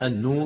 النور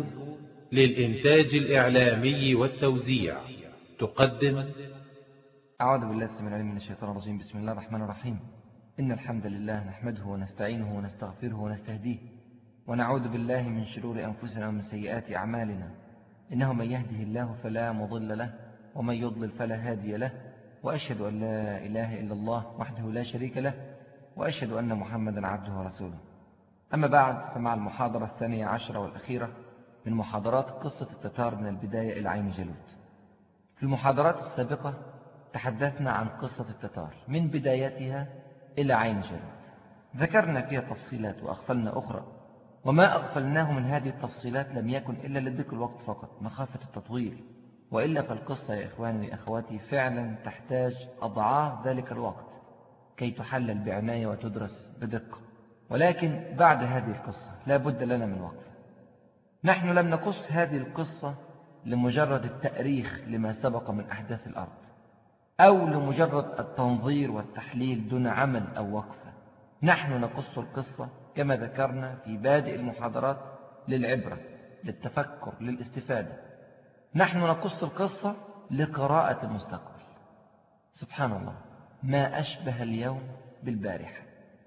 للإنتاج الإعلامي والتوزيع تقدم. أعوذ بالله السميع العليم من الشيطان الرجيم. بسم الله الرحمن الرحيم. إن الحمد لله نحمده ونستعينه ونستغفره ونستهديه، ونعوذ بالله من شرور أنفسنا ومن سيئات أعمالنا. إنه من يهده الله فلا مضل له، ومن يضلل فلا هادي له، وأشهد أن لا إله إلا الله وحده لا شريك له، وأشهد أن محمدا عبده ورسوله. أما بعد، فمع المحاضرة 12 والأخيرة من محاضرات قصة التتار من البداية إلى عين جالوت. في المحاضرات السابقة تحدثنا عن قصة التتار من بدايتها إلى عين جالوت، ذكرنا فيها تفصيلات وأغفلنا أخرى، وما أغفلناه من هذه التفصيلات لم يكن إلا لضيق الوقت فقط مخافة التطويل، وإلا فالقصة يا إخواني وأخواتي فعلا تحتاج أضعاف ذلك الوقت كي تحلل بعناية وتدرس بدقة. ولكن بعد هذه القصة لا بد لنا من وقفة. نحن لم نقص هذه القصة لمجرد التأريخ لما سبق من أحداث الأرض، أو لمجرد التنظير والتحليل دون عمل أو وقفة. نحن نقص القصة كما ذكرنا في بادئ المحاضرات للعبرة، للتفكر، للاستفادة. نحن نقص القصة لقراءة المستقبل. سبحان الله، ما أشبه اليوم بالبارحة،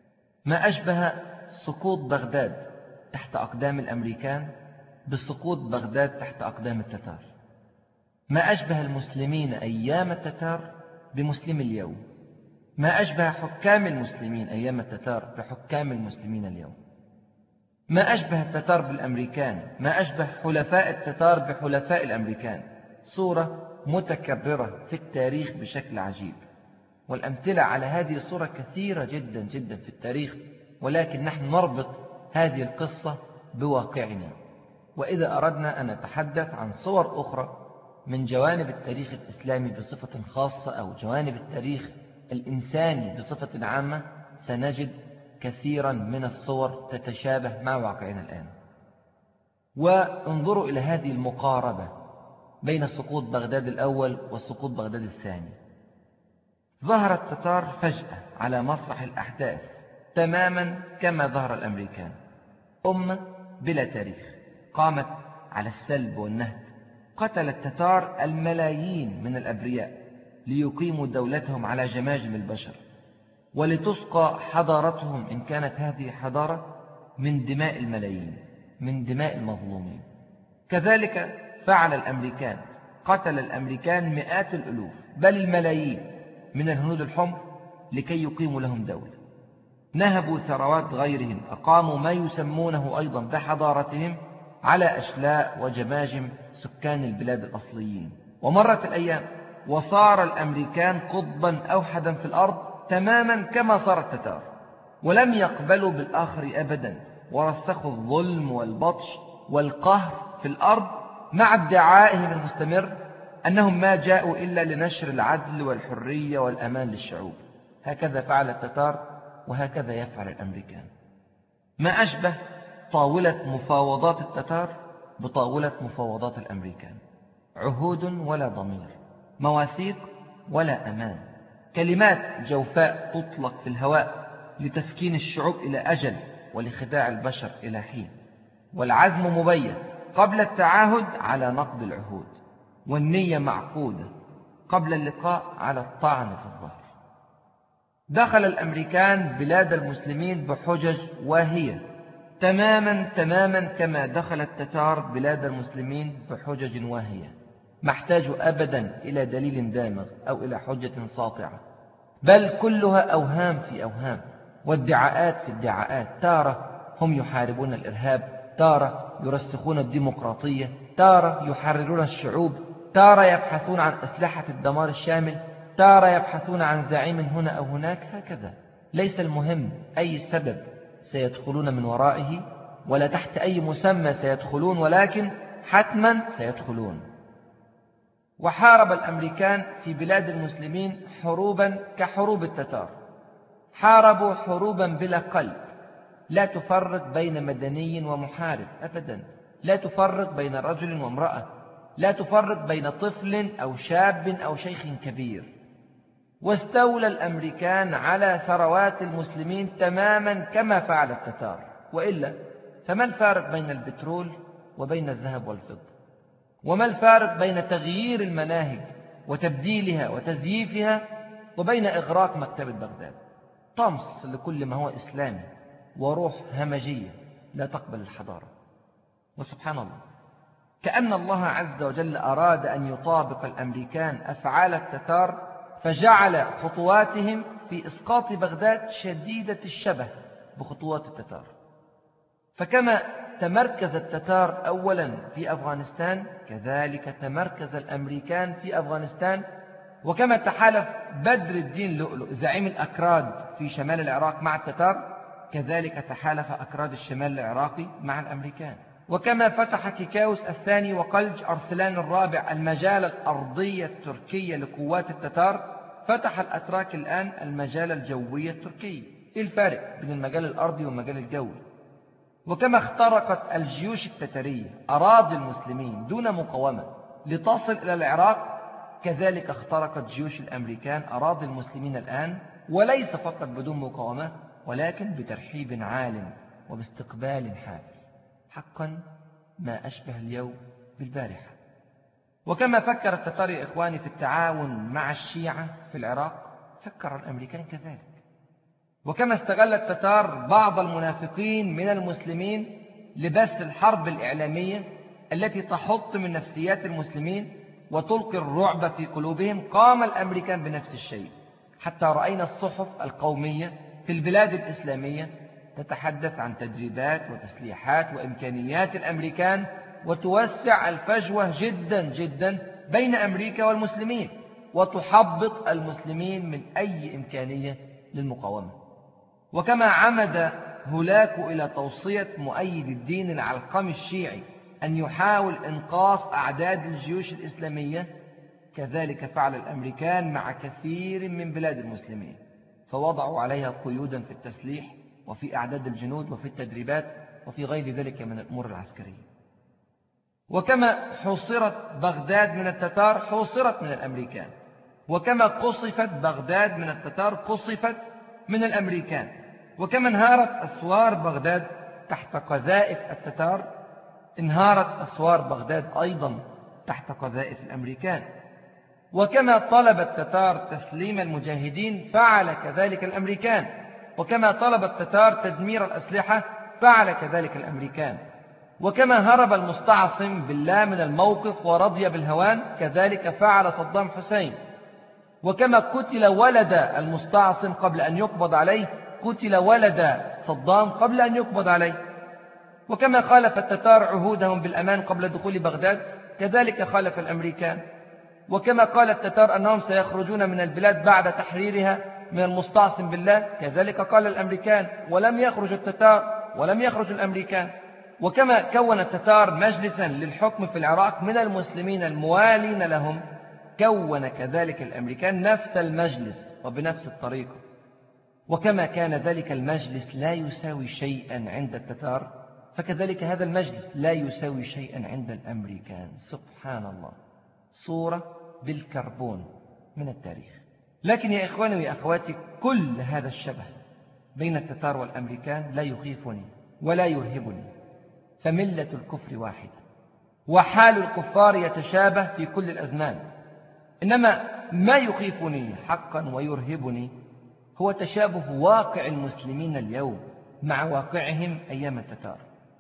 ما أشبه سقوط بغداد تحت أقدام الأمريكان بسقوط بغداد تحت أقدام التتار، ما أشبه المسلمين أيام التتار بمسلم اليوم، ما أشبه حكام المسلمين أيام التتار بحكام المسلمين اليوم، ما أشبه التتار بالأمريكان، ما أشبه حلفاء التتار بحلفاء الأمريكان. صورة متكررة في التاريخ بشكل عجيب، والأمثلة على هذه الصورة كثيرة جدا جدا في التاريخ، ولكن نحن نربط هذه القصة بواقعنا. وإذا أردنا أن نتحدث عن صور أخرى من جوانب التاريخ الإسلامي بصفة خاصة، أو جوانب التاريخ الإنساني بصفة عامة، سنجد كثيرا من الصور تتشابه مع واقعنا الآن. وانظروا إلى هذه المقاربة بين سقوط بغداد الأول وسقوط بغداد الثاني. ظهر التتار فجأة على مسرح الأحداث تماما كما ظهر الأمريكان، أمة بلا تاريخ قامت على السلب والنهب. قتل التتار الملايين من الأبرياء ليقيموا دولتهم على جماجم البشر، ولتسقى حضارتهم إن كانت هذه حضارة من دماء الملايين، من دماء المظلومين. كذلك فعل الأمريكان، قتل الأمريكان مئات الألوف بل الملايين من الهنود الحمر لكي يقيموا لهم دولة. نهبوا ثروات غيرهم، أقاموا ما يسمونه أيضا بحضارتهم على أشلاء وجماجم سكان البلاد الأصليين. ومرت الأيام وصار الأمريكان قطبا أوحدا في الأرض تماما كما صار التتار، ولم يقبلوا بالآخر أبدا، ورسخوا الظلم والبطش والقهر في الأرض مع ادعائهم المستمر أنهم ما جاءوا إلا لنشر العدل والحرية والأمان للشعوب. هكذا فعل التتار، وهكذا يفعل الأمريكان. ما أشبه طاولة مفاوضات التتار بطاولة مفاوضات الأمريكان، عهود ولا ضمير، مواثيق ولا أمان، كلمات جوفاء تطلق في الهواء لتسكين الشعوب إلى أجل ولخداع البشر إلى حين، والعزم مبيت قبل التعاهد على نقض العهود، والنية معقودة قبل اللقاء على الطعن في الظهر. دخل الأمريكان بلاد المسلمين بحجج واهية تماما كما دخل التتار بلاد المسلمين بحجج واهية، ما احتاجوا أبدا إلى دليل دامغ أو إلى حجة ساطعة، بل كلها أوهام في أوهام وادعاءات في ادعاءات. تارة هم يحاربون الإرهاب، تارة يرسخون الديمقراطية، تارة يحررون الشعوب، تارة يبحثون عن أسلحة الدمار الشامل، تارة يبحثون عن زعيم هنا أو هناك. هكذا ليس المهم أي سبب سيدخلون من ورائه ولا تحت أي مسمى سيدخلون، ولكن حتما سيدخلون. وحارب الأمريكان في بلاد المسلمين حروبا كحروب التتار، حاربوا حروبا بلا قلب، لا تفرق بين مدني ومحارب أبدا، لا تفرق بين رجل وامرأة، لا تفرق بين طفل أو شاب أو شيخ كبير. واستولى الأمريكان على ثروات المسلمين تماما كما فعل التتار. وإلا فما الفارق بين البترول وبين الذهب والفضة؟ وما الفارق بين تغيير المناهج وتبديلها وتزييفها وبين إغراق مكتبة بغداد؟ طمس لكل ما هو إسلامي وروح همجية لا تقبل الحضارة. وسبحان الله، كأن الله عز وجل أراد أن يطابق الأمريكان أفعال التتار، فجعل خطواتهم في إسقاط بغداد شديدة الشبه بخطوات التتار. فكما تمركز التتار أولا في أفغانستان، كذلك تمركز الأمريكان في أفغانستان. وكما تحالف بدر الدين لؤلؤ زعيم الأكراد في شمال العراق مع التتار، كذلك تحالف أكراد الشمال العراقي مع الأمريكان. وكما فتح كيكاوس الثاني وقلج أرسلان الرابع المجال الأرضي التركي لقوات التتار، فتح الأتراك الآن المجال الجوي التركي. إيه الفارق بين المجال الأرضي والمجال الجوي؟ وكما اخترقت الجيوش التترية أراضي المسلمين دون مقاومة لتصل إلى العراق، كذلك اخترقت جيوش الأمريكان أراضي المسلمين الآن، وليس فقط بدون مقاومة ولكن بترحيب عال وباستقبال حافل. حقا ما أشبه اليوم بالبارحة. وكما فكر التتار يا إخواني في التعاون مع الشيعة في العراق، فكر الأمريكان كذلك. وكما استغل التتار بعض المنافقين من المسلمين لبث الحرب الإعلامية التي تحط من نفسيات المسلمين وتلقي الرعب في قلوبهم، قام الأمريكان بنفس الشيء، حتى رأينا الصحف القومية في البلاد الإسلامية تتحدث عن تدريبات وتسليحات وإمكانيات الأمريكان، وتوسع الفجوة جدا جدا بين أمريكا والمسلمين، وتحبط المسلمين من أي إمكانية للمقاومة. وكما عمد هولاكو إلى توصية مؤيد الدين العلقمي الشيعي أن يحاول إنقاص أعداد الجيوش الإسلامية، كذلك فعل الأمريكان مع كثير من بلاد المسلمين، فوضعوا عليها قيودا في التسليح وفي أعداد الجنود وفي التدريبات وفي غير ذلك من الأمور العسكرية. وكما حوصرت بغداد من التتار حوصرت من الأمريكان، وكما قصفت بغداد من التتار قصفت من الأمريكان. وكما انهارت أسوار بغداد تحت قذائف التتار، انهارت أسوار بغداد أيضا تحت قذائف الأمريكان. وكما طلب التتار تسليم المجاهدين فعل كذلك الأمريكان، وكما طلب التتار تدمير الأسلحة فعل كذلك الأمريكان. وكما هرب المستعصم بالله من الموقف ورضي بالهوان، كذلك فعل صدام حسين. وكما قتل ولد المستعصم قبل أن يقبض عليه، قتل ولد صدام قبل أن يقبض عليه. وكما خالف التتار عهودهم بالأمان قبل دخول بغداد، كذلك خالف الأمريكان. وكما قال التتار أنهم سيخرجون من البلاد بعد تحريرها من المستعصم بالله، كذلك قال الأمريكان، ولم يخرج التتار ولم يخرج الأمريكان. وكما كون التتار مجلسا للحكم في العراق من المسلمين الموالين لهم، كون كذلك الأمريكان نفس المجلس وبنفس الطريقة. وكما كان ذلك المجلس لا يساوي شيئا عند التتار، فكذلك هذا المجلس لا يساوي شيئا عند الأمريكان. سبحان الله، صورة بالكربون من التاريخ. لكن يا إخواني ويا أخواتي، كل هذا الشبه بين التتار والأمريكان لا يخيفني ولا يرهبني، فملة الكفر واحدة، وحال الكفار يتشابه في كل الأزمان. إنما ما يخيفني حقا ويرهبني هو تشابه واقع المسلمين اليوم مع واقعهم أيام التتار.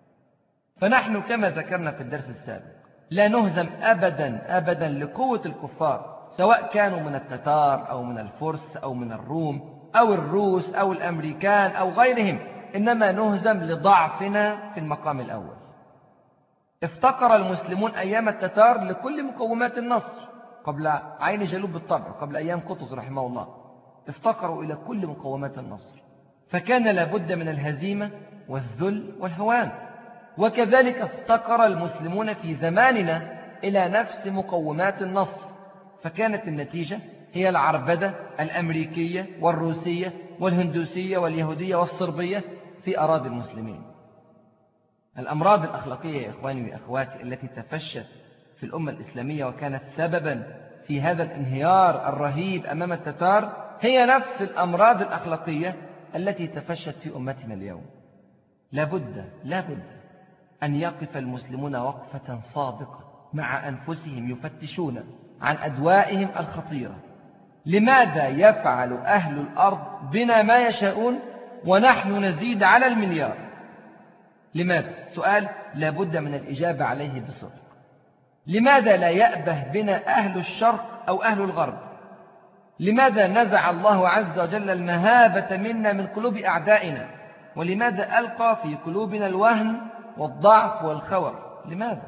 فنحن كما ذكرنا في الدرس السابق لا نهزم أبدا لقوة الكفار، سواء كانوا من التتار أو من الفرس أو من الروم أو الروس أو الأمريكان أو غيرهم، إنما نهزم لضعفنا في المقام الأول. افتقر المسلمون أيام التتار لكل مقومات النصر قبل عين جالوت بالطبع، قبل أيام قطز رحمه الله، افتقروا إلى كل مقومات النصر، فكان لابد من الهزيمة والذل والهوان. وكذلك افتقر المسلمون في زماننا إلى نفس مقومات النصر، فكانت النتيجة هي العربدة الأمريكية والروسية والهندوسية واليهودية والصربية في أراضي المسلمين. الأمراض الأخلاقية يا إخواني وأخواتي التي تفشت في الأمة الإسلامية وكانت سببا في هذا الانهيار الرهيب أمام التتار هي نفس الأمراض الأخلاقية التي تفشت في أمتنا اليوم. لابد أن يقف المسلمون وقفة صادقة مع أنفسهم يفتشون عن أدوائهم الخطيرة. لماذا يفعل أهل الأرض بنا ما يشاءون ونحن نزيد على المليار؟ لماذا؟ سؤال لا بد من الإجابة عليه بصدق. لماذا لا يأبه بنا أهل الشرق أو أهل الغرب؟ لماذا نزع الله عز وجل المهابة منا من قلوب أعدائنا؟ ولماذا ألقى في قلوبنا الوهن والضعف والخور؟ لماذا؟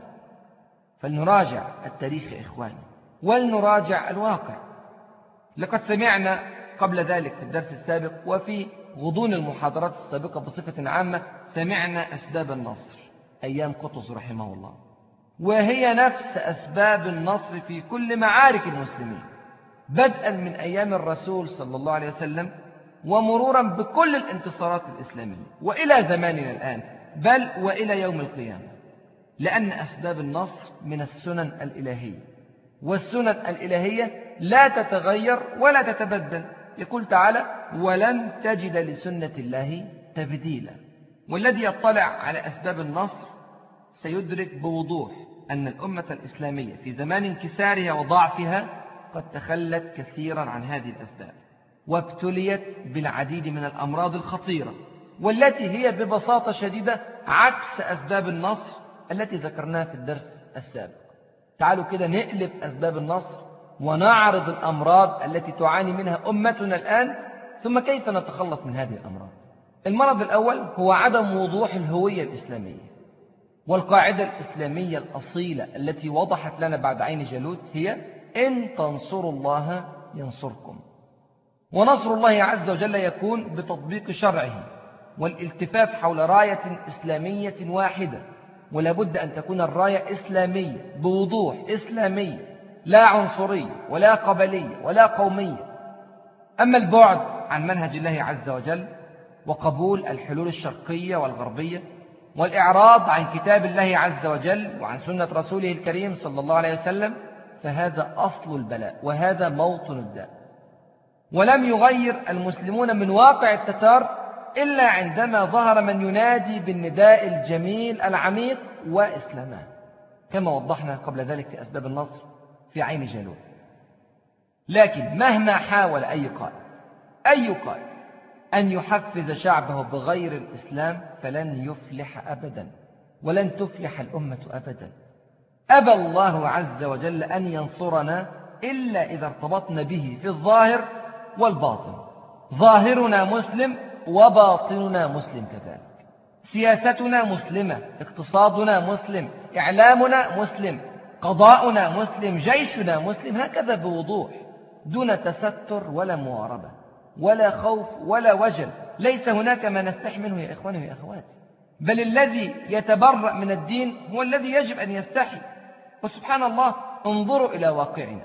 فلنراجع التاريخ يا إخواني، ولنراجع الواقع. لقد سمعنا قبل ذلك في الدرس السابق وفي غضون المحاضرات السابقة بصفة عامة سمعنا أسباب النصر أيام قطز رحمه الله، وهي نفس أسباب النصر في كل معارك المسلمين، بدءا من أيام الرسول صلى الله عليه وسلم ومرورا بكل الانتصارات الإسلامية وإلى زماننا الآن، بل وإلى يوم القيامة. لأن أسباب النصر من السنن الإلهية، والسنن الإلهية لا تتغير ولا تتبدل. يقول تعالى: ولن تجد لسنة الله تبديلا. والذي يطلع على أسباب النصر سيدرك بوضوح أن الأمة الإسلامية في زمان انكسارها وضعفها قد تخلت كثيرا عن هذه الأسباب، وابتليت بالعديد من الأمراض الخطيرة، والتي هي ببساطة شديدة عكس أسباب النصر التي ذكرناها في الدرس السابق. تعالوا كده نقلب أسباب النصر ونعرض الأمراض التي تعاني منها أمتنا الآن، ثم كيف نتخلص من هذه الأمراض. المرض الأول هو عدم وضوح الهوية الإسلامية. والقاعدة الإسلامية الأصيلة التي وضحت لنا بعد عين جالوت هي: إن تنصروا الله ينصركم. ونصر الله عز وجل يكون بتطبيق شرعه والالتفاف حول راية إسلامية واحدة، ولا بد أن تكون الراية إسلامية بوضوح، إسلامية، لا عنصرية ولا قبلية ولا قومية. أما البعد عن منهج الله عز وجل وقبول الحلول الشرقية والغربية والإعراض عن كتاب الله عز وجل وعن سنة رسوله الكريم صلى الله عليه وسلم، فهذا أصل البلاء وهذا موطن الداء. ولم يغير المسلمون من واقع التتار إلا عندما ظهر من ينادي بالنداء الجميل العميق: وإسلاما، كما وضحنا قبل ذلك في أسباب النصر في عين جالوت. لكن مهما حاول أي قائد أن يحفز شعبه بغير الإسلام فلن يفلح أبدا، ولن تفلح الأمة أبدا. أبى الله عز وجل أن ينصرنا إلا إذا ارتبطنا به في الظاهر والباطن. ظاهرنا مسلم وباطننا مسلم كذلك. سياستنا مسلمة، اقتصادنا مسلم، إعلامنا مسلم، قضاؤنا مسلم، جيشنا مسلم، هكذا بوضوح، دون تستر ولا مواربة ولا خوف ولا وجل. ليس هناك ما نستحي منه يا إخواني ويا أخواتي، بل الذي يتبرأ من الدين هو الذي يجب أن يستحي. وسبحان الله، انظروا إلى واقعنا.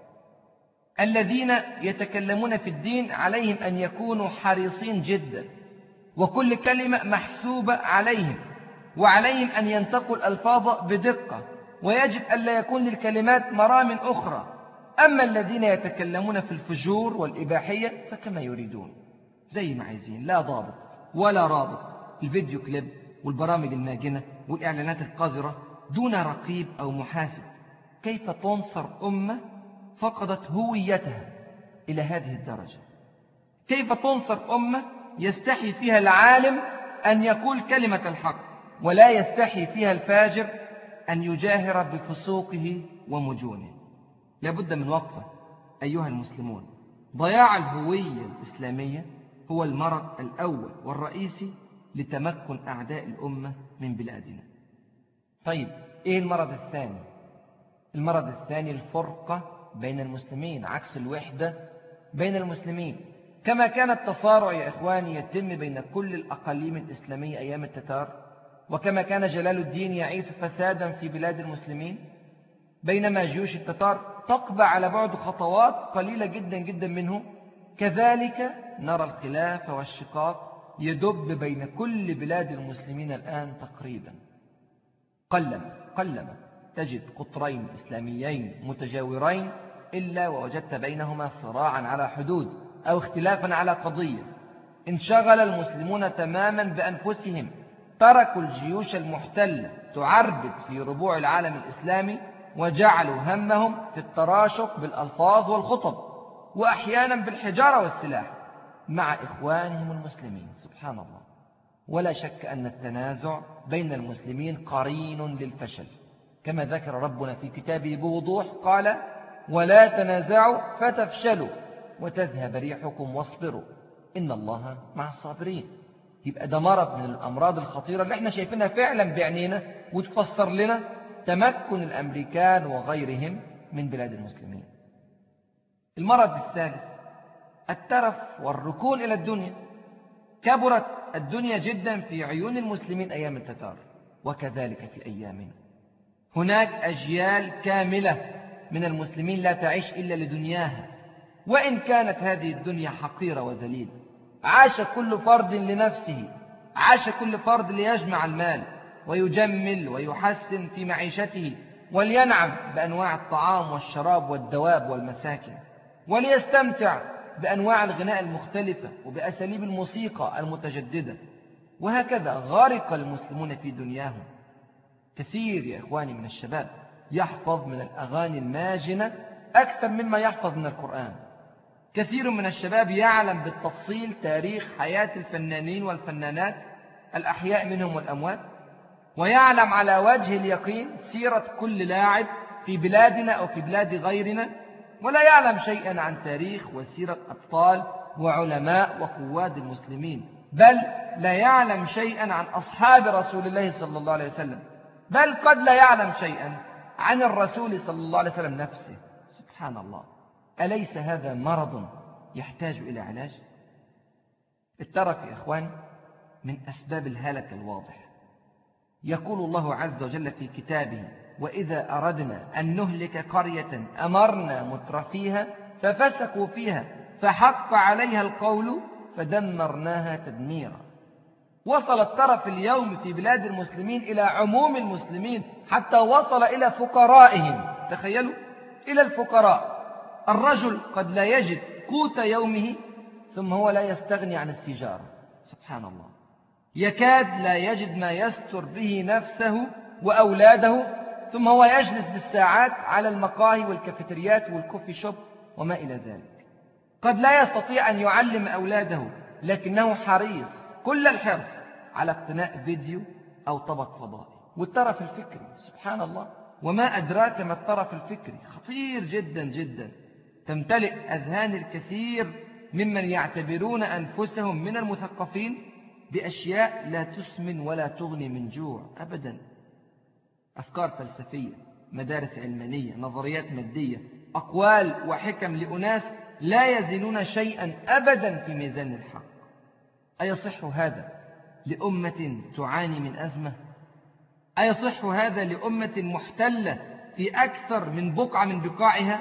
الذين يتكلمون في الدين عليهم أن يكونوا حريصين جدا، وكل كلمة محسوبة عليهم، وعليهم أن ينتقوا الألفاظ بدقة، ويجب ألا يكون للكلمات مرام أخرى. أما الذين يتكلمون في الفجور والإباحية فكما يريدون زي ما عايزين، لا ضابط ولا رابط. الفيديو كليب والبرامج الناجنة والإعلانات القذرة دون رقيب أو محاسب. كيف تنصر أمة فقدت هويتها إلى هذه الدرجة؟ كيف تنصر أمة يستحي فيها العالم أن يقول كلمة الحق، ولا يستحي فيها الفاجر أن يجاهر بفسوقه ومجونه؟ لابد من وقفة أيها المسلمون. ضياع الهوية الإسلامية هو المرض الأول والرئيسي لتمكن أعداء الأمة من بلادنا. طيب، إيه المرض الثاني؟ المرض الثاني الفرقة بين المسلمين، عكس الوحدة بين المسلمين. كما كان التصارع يا إخواني يتم بين كل الأقاليم الإسلامية أيام التتار، وكما كان جلال الدين يعيث فسادا في بلاد المسلمين، بينما جيوش التتار تقبع على بعد خطوات قليلة جدا جدا منه، كذلك نرى الخلاف والشقاق يدب بين كل بلاد المسلمين الآن تقريبا. قلما تجد قطرين إسلاميين متجاورين إلا ووجدت بينهما صراعا على حدود أو اختلافا على قضية. انشغل المسلمون تماما بأنفسهم، تركوا الجيوش المحتلة تعربد في ربوع العالم الإسلامي، وجعلوا همهم في التراشق بالألفاظ والخطب، وأحيانا بالحجارة والسلاح مع إخوانهم المسلمين. سبحان الله. ولا شك أن التنازع بين المسلمين قرين للفشل، كما ذكر ربنا في كتابه بوضوح، قال: ولا تنازعوا فتفشلوا وتذهب ريحكم واصبروا إن الله مع الصابرين. يبقى ده مرض من الأمراض الخطيرة اللي احنا شايفينها فعلا بعينينا، وتفسر لنا تمكن الأمريكان وغيرهم من بلاد المسلمين. المرض الثالث الترف والركون إلى الدنيا. كبرت الدنيا جدا في عيون المسلمين أيام التتار، وكذلك في أيامنا. هناك أجيال كاملة من المسلمين لا تعيش إلا لدنياها، وإن كانت هذه الدنيا حقيرة وذليلة. عاش كل فرد لنفسه، عاش كل فرد ليجمع المال ويجمل ويحسن في معيشته، ولينعم بأنواع الطعام والشراب والدواب والمساكن، وليستمتع بأنواع الغناء المختلفة وبأساليب الموسيقى المتجددة. وهكذا غرق المسلمون في دنياهم. كثير يا إخواني من الشباب يحفظ من الأغاني الماجنة أكثر مما يحفظ من القرآن. كثير من الشباب يعلم بالتفصيل تاريخ حياة الفنانين والفنانات الأحياء منهم والأموات، ويعلم على وجه اليقين سيرة كل لاعب في بلادنا أو في بلاد غيرنا، ولا يعلم شيئا عن تاريخ وسيرة أبطال وعلماء وقواد المسلمين، بل لا يعلم شيئا عن أصحاب رسول الله صلى الله عليه وسلم، بل قد لا يعلم شيئا عن الرسول صلى الله عليه وسلم نفسه. سبحان الله. أليس هذا مرض يحتاج إلى علاج؟ الترف يا إخوان من أسباب الهلك الواضح. يقول الله عز وجل في كتابه: وإذا أردنا أن نهلك قرية أمرنا مترفيها ففسقوا فيها فحق عليها القول فدمرناها تدميرا. وصل الترف اليوم في بلاد المسلمين إلى عموم المسلمين، حتى وصل إلى فقرائهم. تخيلوا، إلى الفقراء. الرجل قد لا يجد قوت يومه ثم هو لا يستغني عن السيجارة. سبحان الله. يكاد لا يجد ما يستر به نفسه وأولاده ثم هو يجلس بالساعات على المقاهي والكافيتريات والكوفي شوب وما إلى ذلك. قد لا يستطيع أن يعلم أولاده، لكنه حريص كل الحرص على اقتناء فيديو أو طبق فضائي. والترف الفكري، سبحان الله. وما أدراك ما الترف الفكري، خطير جدا جدا. تمتلئ أذهان الكثير ممن يعتبرون أنفسهم من المثقفين بأشياء لا تسمن ولا تغني من جوع أبدا. أفكار فلسفية، مدارس علمانية، نظريات مادية، أقوال وحكم لأناس لا يزنون شيئا أبدا في ميزان الحق. أيصح هذا لأمة تعاني من أزمة؟ أيصح هذا لأمة محتلة في أكثر من بقعة من بقاعها؟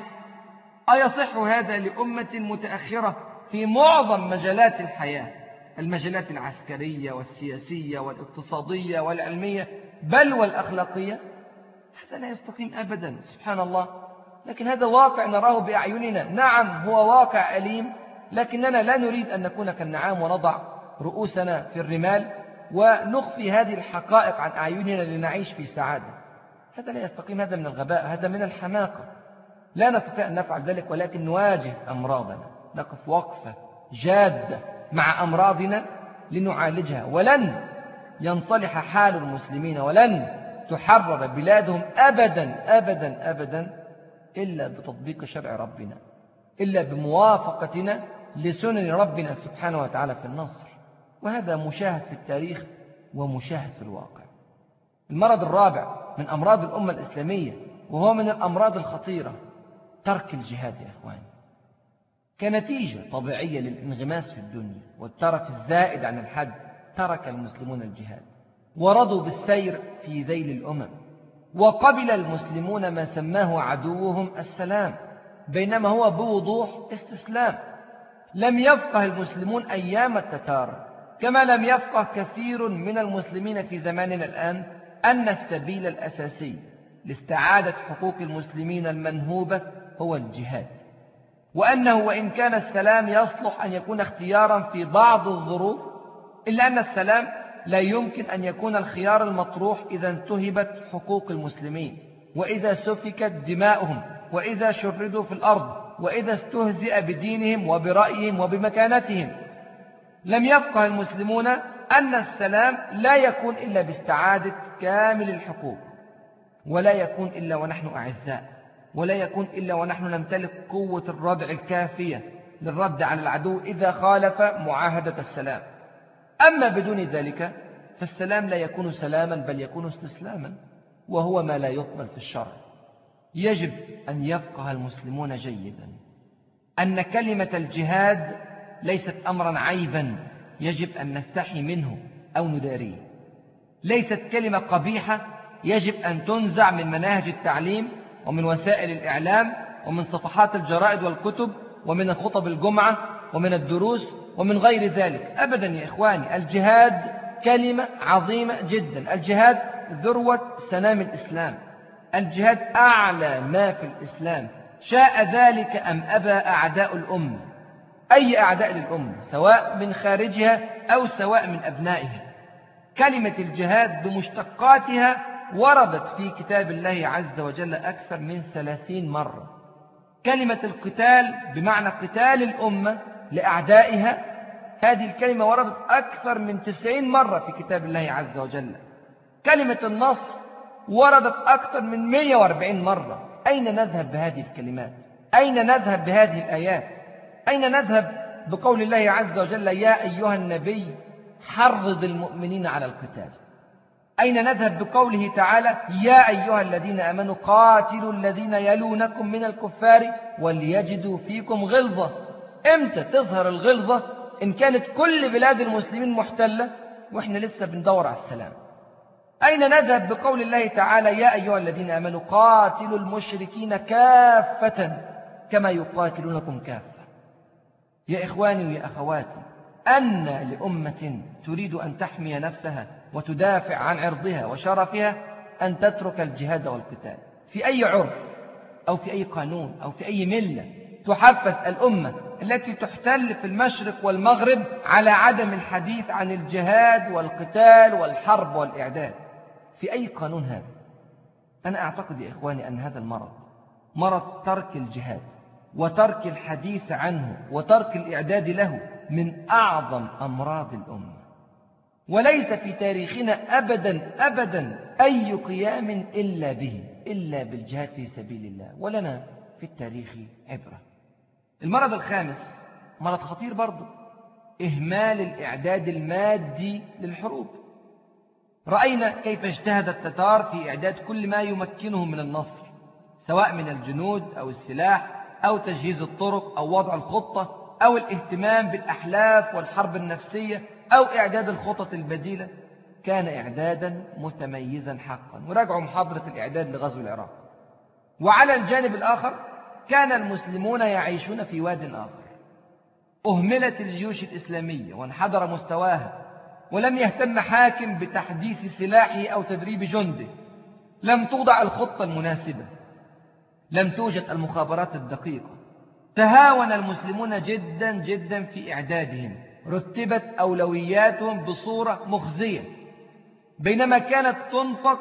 أيصح هذا لأمة متأخرة في معظم مجالات الحياة، المجالات العسكرية والسياسية والاقتصادية والعلمية بل والأخلاقية؟ هذا لا يستقيم أبدا. سبحان الله. لكن هذا واقع نراه بأعيننا. نعم، هو واقع أليم، لكننا لا نريد أن نكون كالنعام ونضع رؤوسنا في الرمال ونخفي هذه الحقائق عن أعيننا لنعيش في سعادة. هذا لا يستقيم. هذا من الغباء، هذا من الحماقة. لا نستطيع أن نفعل ذلك، ولكن نواجه أمراضنا، نقف وقفة جادة مع أمراضنا لنعالجها. ولن ينصلح حال المسلمين ولن تحرر بلادهم أبدا أبدا أبدا إلا بتطبيق شرع ربنا، إلا بموافقتنا لسنن ربنا سبحانه وتعالى في النصر. وهذا مشاهد في التاريخ ومشاهد في الواقع. المرض الرابع من أمراض الأمة الإسلامية، وهو من الأمراض الخطيرة، ترك الجهاد يا إخواني. كنتيجة طبيعية للانغماس في الدنيا والترف الزائد عن الحد، ترك المسلمون الجهاد ورضوا بالسير في ذيل الأمم، وقبل المسلمون ما سماه عدوهم السلام، بينما هو بوضوح استسلام. لم يفقه المسلمون أيام التتار كما لم يفقه كثير من المسلمين في زماننا الآن أن السبيل الأساسي لاستعادة حقوق المسلمين المنهوبة هو الجهاد، وأنه وإن كان السلام يصلح أن يكون اختيارا في بعض الظروف، إلا أن السلام لا يمكن أن يكون الخيار المطروح إذا انتهبت حقوق المسلمين، وإذا سفكت دماؤهم، وإذا شردوا في الأرض، وإذا استهزئ بدينهم وبرأيهم وبمكانتهم. لم يفقه المسلمون أن السلام لا يكون إلا باستعادة كامل الحقوق، ولا يكون إلا ونحن أعزاء، ولا يكون إلا ونحن نمتلك قوة الردع الكافية للرد على العدو إذا خالف معاهدة السلام. أما بدون ذلك فالسلام لا يكون سلاما بل يكون استسلاما، وهو ما لا يقبل في الشرع. يجب أن يفقه المسلمون جيدا أن كلمة الجهاد ليست أمرا عيبا يجب أن نستحي منه أو نداريه، ليست كلمة قبيحة يجب أن تنزع من مناهج التعليم ومن وسائل الإعلام ومن صفحات الجرائد والكتب ومن خطب الجمعة ومن الدروس ومن غير ذلك أبدا يا إخواني. الجهاد كلمة عظيمة جدا، الجهاد ذروة سنام الإسلام، الجهاد أعلى ما في الإسلام، شاء ذلك أم أبى أعداء الأمة، أي أعداء للأمة سواء من خارجها أو سواء من أبنائها. كلمة الجهاد بمشتقاتها وردت في كتاب الله عز وجل أكثر من 30 مرة. كلمة القتال بمعنى قتال الأمة لأعدائها، هذه الكلمة وردت أكثر من 90 مرة في كتاب الله عز وجل. كلمة النصر وردت أكثر من 140 مرة. أين نذهب بهذه الكلمات؟ أين نذهب بهذه الآيات؟ أين نذهب بقول الله عز وجل يا أيها النبي حرض المؤمنين على القتال؟ أين نذهب بقوله تعالى يا أيها الذين آمنوا قاتلوا الذين يلونكم من الكفار وليجدوا فيكم غلظة؟ إمتى تظهر الغلظة؟ إن كانت كل بلاد المسلمين محتلة وإحنا لسه بندور على السلام. أين نذهب بقول الله تعالى يا أيها الذين آمنوا قاتلوا المشركين كافة كما يقاتلونكم كافة؟ يا إخواني ويا أخواتي، أن لأمة تريد أن تحمي نفسها وتدافع عن عرضها وشرفها أن تترك الجهاد والقتال في أي عرف أو في أي قانون أو في أي ملة تحفز الأمة التي تحتل في المشرق والمغرب على عدم الحديث عن الجهاد والقتال والحرب والإعداد. في أي قانون هذا؟ أنا أعتقد يا إخواني أن هذا مرض ترك الجهاد وترك الحديث عنه وترك الإعداد له من أعظم أمراض الأمة، وليس في تاريخنا أبدا أي قيام إلا به، إلا بالجهاد في سبيل الله، ولنا في التاريخ عبرة. المرض الخامس مرض خطير برضو، إهمال الإعداد المادي للحروب. رأينا كيف اجتهد التتار في إعداد كل ما يمكنهم من النصر، سواء من الجنود أو السلاح أو تجهيز الطرق أو وضع الخطة أو الاهتمام بالأحلاف والحرب النفسية أو إعداد الخطط البديلة. كان إعدادا متميزا حقا، وراجعوا محاضرة الإعداد لغزو العراق. وعلى الجانب الآخر كان المسلمون يعيشون في واد آخر، أهملت الجيوش الإسلامية وانحدر مستواها، ولم يهتم حاكم بتحديث سلاحه أو تدريب جنده، لم توضع الخطة المناسبة، لم توجد المخابرات الدقيقة، تهاون المسلمون جدا في إعدادهم، رتبت أولوياتهم بصورة مخزية، بينما كانت تنفق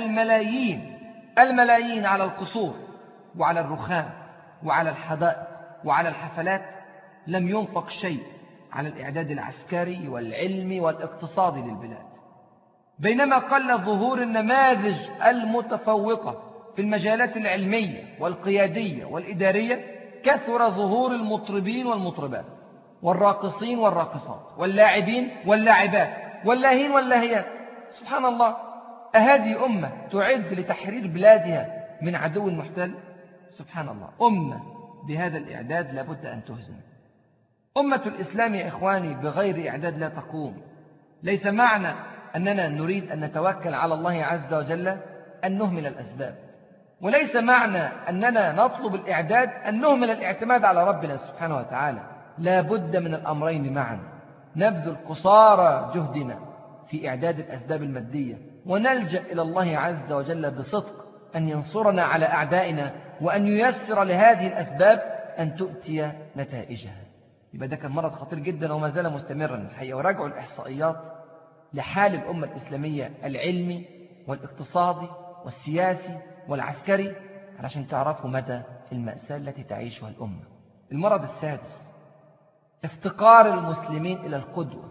الملايين على القصور وعلى الرخام وعلى الحدائق وعلى الحفلات، لم ينفق شيء على الإعداد العسكري والعلمي والاقتصادي للبلاد. بينما قل ظهور النماذج المتفوقة في المجالات العلمية والقيادية والإدارية، كثر ظهور المطربين والمطربات والراقصين والراقصات واللاعبين واللاعبات واللاهين واللاهيات. سبحان الله، أهذه أمة تعد لتحرير بلادها من عدو محتل؟ سبحان الله، أمة بهذا الإعداد لابد أن تهزم. أمة الإسلام يا إخواني بغير إعداد لا تقوم. ليس معنى أننا نريد أن نتوكل على الله عز وجل أن نهمل الأسباب، وليس معنى أننا نطلب الإعداد أن نهمل الاعتماد على ربنا سبحانه وتعالى. لا بد من الأمرين معا، نبذل قصارى جهدنا في إعداد الأسباب المادية، ونلجأ إلى الله عز وجل بصدق أن ينصرنا على أعدائنا، وأن ييسر لهذه الأسباب أن تؤتي نتائجها. يبقى ده كان مرض خطير جدا وما زال مستمرا الحقيقة. وراجعوا الإحصائيات لحال الأمة الإسلامية العلمي والاقتصادي والسياسي والعسكري، علشان تعرفوا مدى المأساة التي تعيشها الأمة. المرض السادس: افتقار المسلمين إلى القدوة.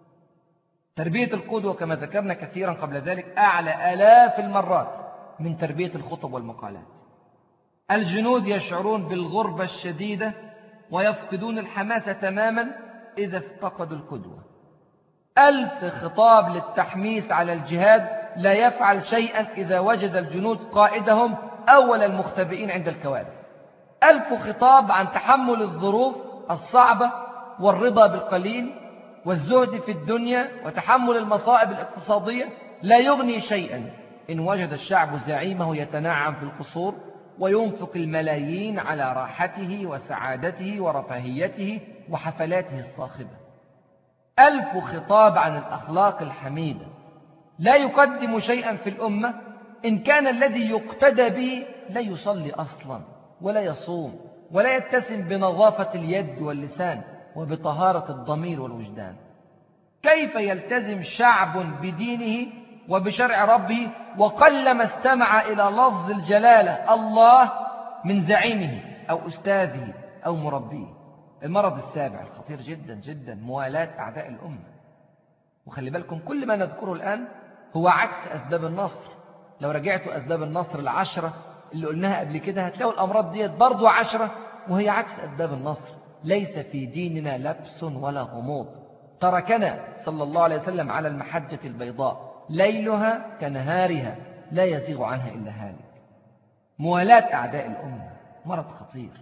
تربية القدوة كما ذكرنا كثيرا قبل ذلك أعلى آلاف المرات من تربية الخطب والمقالات. الجنود يشعرون بالغربة الشديدة ويفقدون الحماسة تماما إذا افتقدوا القدوة. 1000 خطاب للتحميس على الجهاد لا يفعل شيئا إذا وجد الجنود قائدهم أول المختبئين عند الكوارث. 1000 خطاب عن تحمل الظروف الصعبة والرضا بالقليل والزهد في الدنيا وتحمل المصائب الاقتصادية لا يغني شيئا إن وجد الشعب زعيمه يتنعم في القصور وينفق الملايين على راحته وسعادته ورفاهيته وحفلاته الصاخبة. 1000 خطاب عن الأخلاق الحميدة لا يقدم شيئا في الأمة إن كان الذي يقتدى به لا يصلي أصلا ولا يصوم ولا يتسم بنظافة اليد واللسان وبطهارة الضمير والوجدان. كيف يلتزم شعب بدينه وبشرع ربه وقلما استمع إلى لفظ الجلالة الله من زعيمه أو أستاذه أو مربيه؟ المرض السابع الخطير جدا جدا: موالاة أعداء الأمة. وخلي بالكم كل ما نذكره الآن هو عكس أسباب النصر. لو رجعتوا أسباب النصر 10 اللي قلناها قبل كده هتلاقوا الأمراض ديت برضو 10 وهي عكس أسباب النصر. ليس في ديننا لبس ولا غموض. تركنا صلى الله عليه وسلم على المحجة البيضاء ليلها كنهارها لا يزيغ عنها إلا هالك. موالاة أعداء الأمة مرض خطير.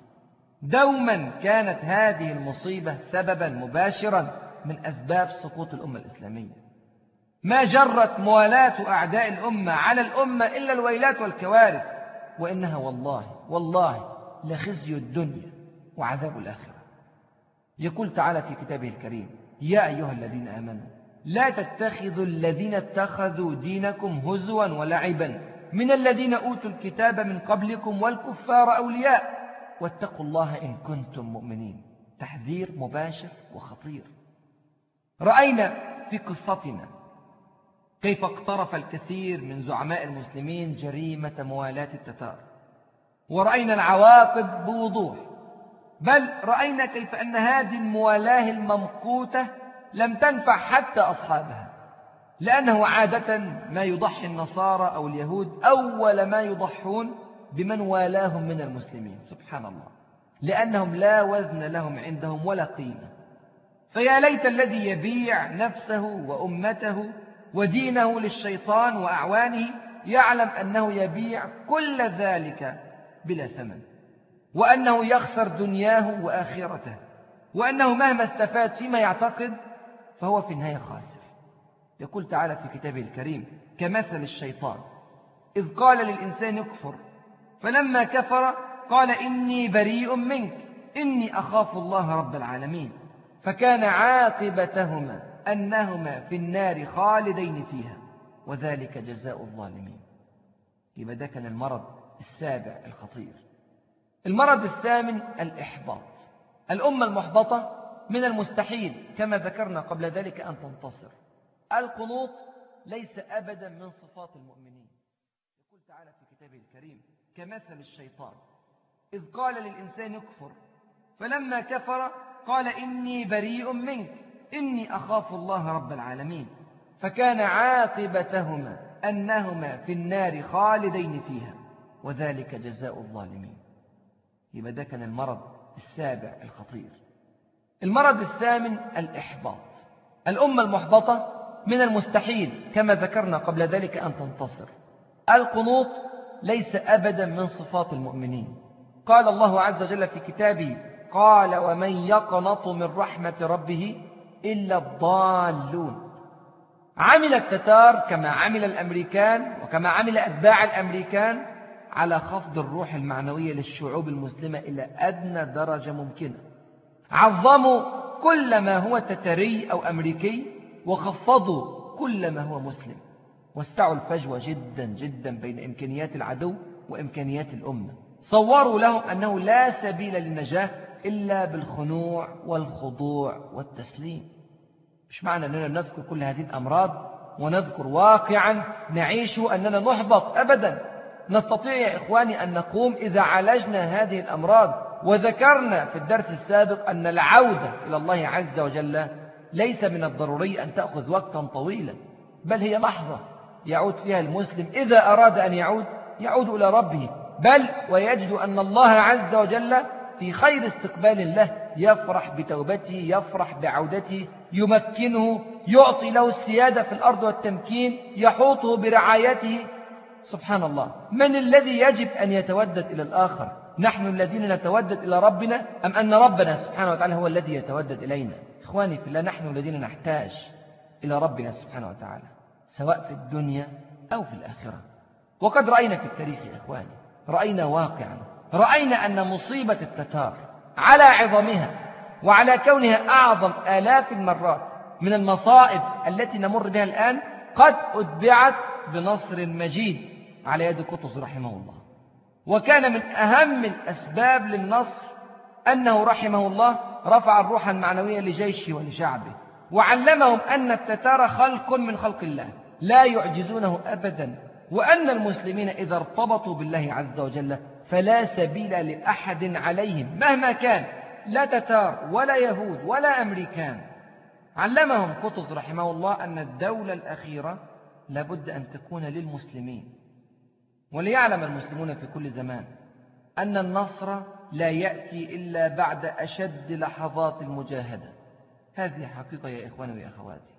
دوما كانت هذه المصيبة سببا مباشرا من أسباب سقوط الأمة الإسلامية. ما جرت موالاة أعداء الأمة على الأمة إلا الويلات والكوارث، وإنها والله لخزي الدنيا وعذاب الآخرة. يقول تعالى في كتابه الكريم: يا أيها الذين آمنوا لا تتخذوا الذين اتخذوا دينكم هزوا ولعبا من الذين أوتوا الكتاب من قبلكم والكفار أولياء واتقوا الله إن كنتم مؤمنين. تحذير مباشر وخطير. رأينا في قصتنا كيف اقترف الكثير من زعماء المسلمين جريمة موالاة التتار، ورأينا العواقب بوضوح. بل رأينا كيف أن هذه الموالاة الممقوتة لم تنفع حتى أصحابها، لأنه عادة ما يضحي النصارى أو اليهود أول ما يضحون بمن والاهم من المسلمين، سبحان الله، لأنهم لا وزن لهم عندهم ولا قيمة. فيا ليت الذي يبيع نفسه وأمته ودينه للشيطان وأعوانه يعلم أنه يبيع كل ذلك بلا ثمن، وأنه يخسر دنياه وآخرته، وأنه مهما استفاد فيما يعتقد فهو في النهاية خاسر. يقول تعالى في كتابه الكريم: كمثل الشيطان إذ قال للإنسان اكفر فلما كفر قال إني بريء منك إني أخاف الله رب العالمين فكان عاقبتهما أنهما في النار خالدين فيها وذلك جزاء الظالمين. يبقى ده كان المرض السابع الخطير. المرض الثامن: الإحباط. الأمة المحبطة من المستحيل كما ذكرنا قبل ذلك أن تنتصر. القنوط ليس أبدا من صفات المؤمنين. يقول تعالى في كتابه الكريم: كمثل الشيطان إذ قال للإنسان اكفر فلما كفر قال إني بريء منك إني أخاف الله رب العالمين فكان عاقبتهما أنهما في النار خالدين فيها وذلك جزاء الظالمين. يبقى ده كان المرض السابع الخطير. المرض الثامن: الإحباط. الأمة المحبطة من المستحيل كما ذكرنا قبل ذلك أن تنتصر. القنوط ليس أبدا من صفات المؤمنين. قال الله عز وجل في كتابه: قال ومن يقنط من رحمة ربه إلا الضالون. عمل التتار كما عمل الأمريكان وكما عمل أتباع الأمريكان على خفض الروح المعنوية للشعوب المسلمة إلى أدنى درجة ممكنة. عظموا كل ما هو تتري أو أمريكي وخفضوا كل ما هو مسلم، وسعوا الفجوة جدا جدا بين إمكانيات العدو وإمكانيات الأمة. صوروا لهم أنه لا سبيل للنجاة إلا بالخنوع والخضوع والتسليم. مش معنى أننا نذكر كل هذه الأمراض ونذكر واقعا نعيشه أننا نحبط أبدا. نستطيع يا إخواني أن نقوم إذا عالجنا هذه الأمراض. وذكرنا في الدرس السابق أن العودة إلى الله عز وجل ليس من الضروري أن تأخذ وقتا طويلا، بل هي لحظة يعود فيها المسلم إذا أراد أن يعود إلى ربه، بل ويجد أن الله عز وجل في خير استقبال له، يفرح بتوبته، يفرح بعودته، يمكنه، يعطي له السيادة في الأرض والتمكين، يحوطه برعايته. سبحان الله، من الذي يجب أن يتودد إلى الآخر؟ نحن الذين نتودد إلى ربنا أم أن ربنا سبحانه وتعالى هو الذي يتودد إلينا؟ إخواني في الله، نحن الذين نحتاج إلى ربنا سبحانه وتعالى سواء في الدنيا أو في الآخرة. وقد رأينا في التاريخ يا إخواني، رأينا واقعا، رأينا أن مصيبة التتار على عظمها وعلى كونها أعظم آلاف المرات من المصائب التي نمر بها الآن قد أتبعت بنصر مجيد على يد قطز رحمه الله. وكان من أهم الأسباب للنصر أنه رحمه الله رفع الروح المعنوية لجيشه ولشعبه، وعلمهم أن التتار خلق من خلق الله لا يعجزونه أبدا، وأن المسلمين إذا ارتبطوا بالله عز وجل فلا سبيل لأحد عليهم مهما كان، لا تتار ولا يهود ولا أمريكان. علمهم قطز رحمه الله أن الدولة الأخيرة لابد أن تكون للمسلمين. وليعلم المسلمون في كل زمان أن النصر لا يأتي إلا بعد أشد لحظات المجاهدة. هذه حقيقة يا إخواني وأخواتي.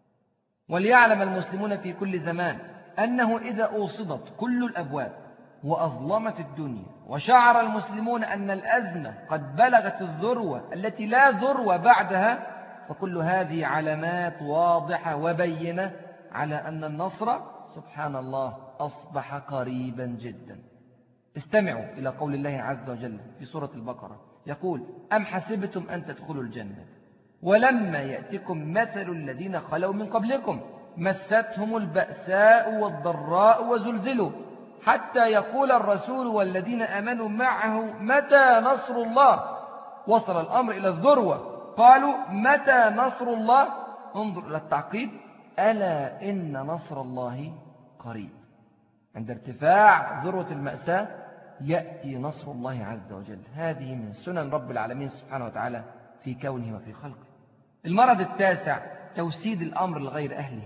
وليعلم المسلمون في كل زمان أنه إذا أوصدت كل الأبواب وأظلمت الدنيا وشعر المسلمون أن الأزمة قد بلغت الذروة التي لا ذروة بعدها، فكل هذه علامات واضحة وبينة على أن النصر سبحان الله أصبح قريبا جدا. استمعوا إلى قول الله عز وجل في سورة البقرة، يقول: أم حسبتم أن تدخلوا الجنة ولما يأتكم مثل الذين خلوا من قبلكم مستهم البأساء والضراء وزلزلوا حتى يقول الرسول والذين آمنوا معه متى نصر الله. وصل الأمر إلى الذروة، قالوا متى نصر الله؟ انظر إلى التعقيب: ألا إن نصر الله قريب. عند ارتفاع ذروة المأساة يأتي نصر الله عز وجل. هذه من سنن رب العالمين سبحانه وتعالى في كونه وفي خلقه. المرض التاسع توسيد الأمر لغير أهله.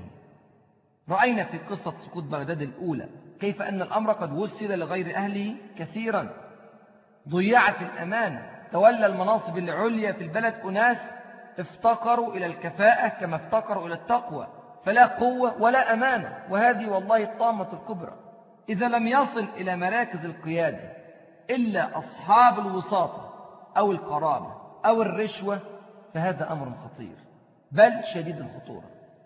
رأينا في قصة سقوط بغداد الأولى كيف أن الأمر قد وسد لغير أهله كثيرا. ضيعت الأمانة، تولى المناصب العليا في البلد أناس افتقروا إلى الكفاءة كما افتقروا إلى التقوى، فلا قوة ولا أمانة، وهذه والله الطامة الكبرى. إذا لم يصل إلى مراكز القيادة إلا أصحاب الوساطة أو القرابة أو الرشوة فهذا أمر خطير بل شديد الخطورة.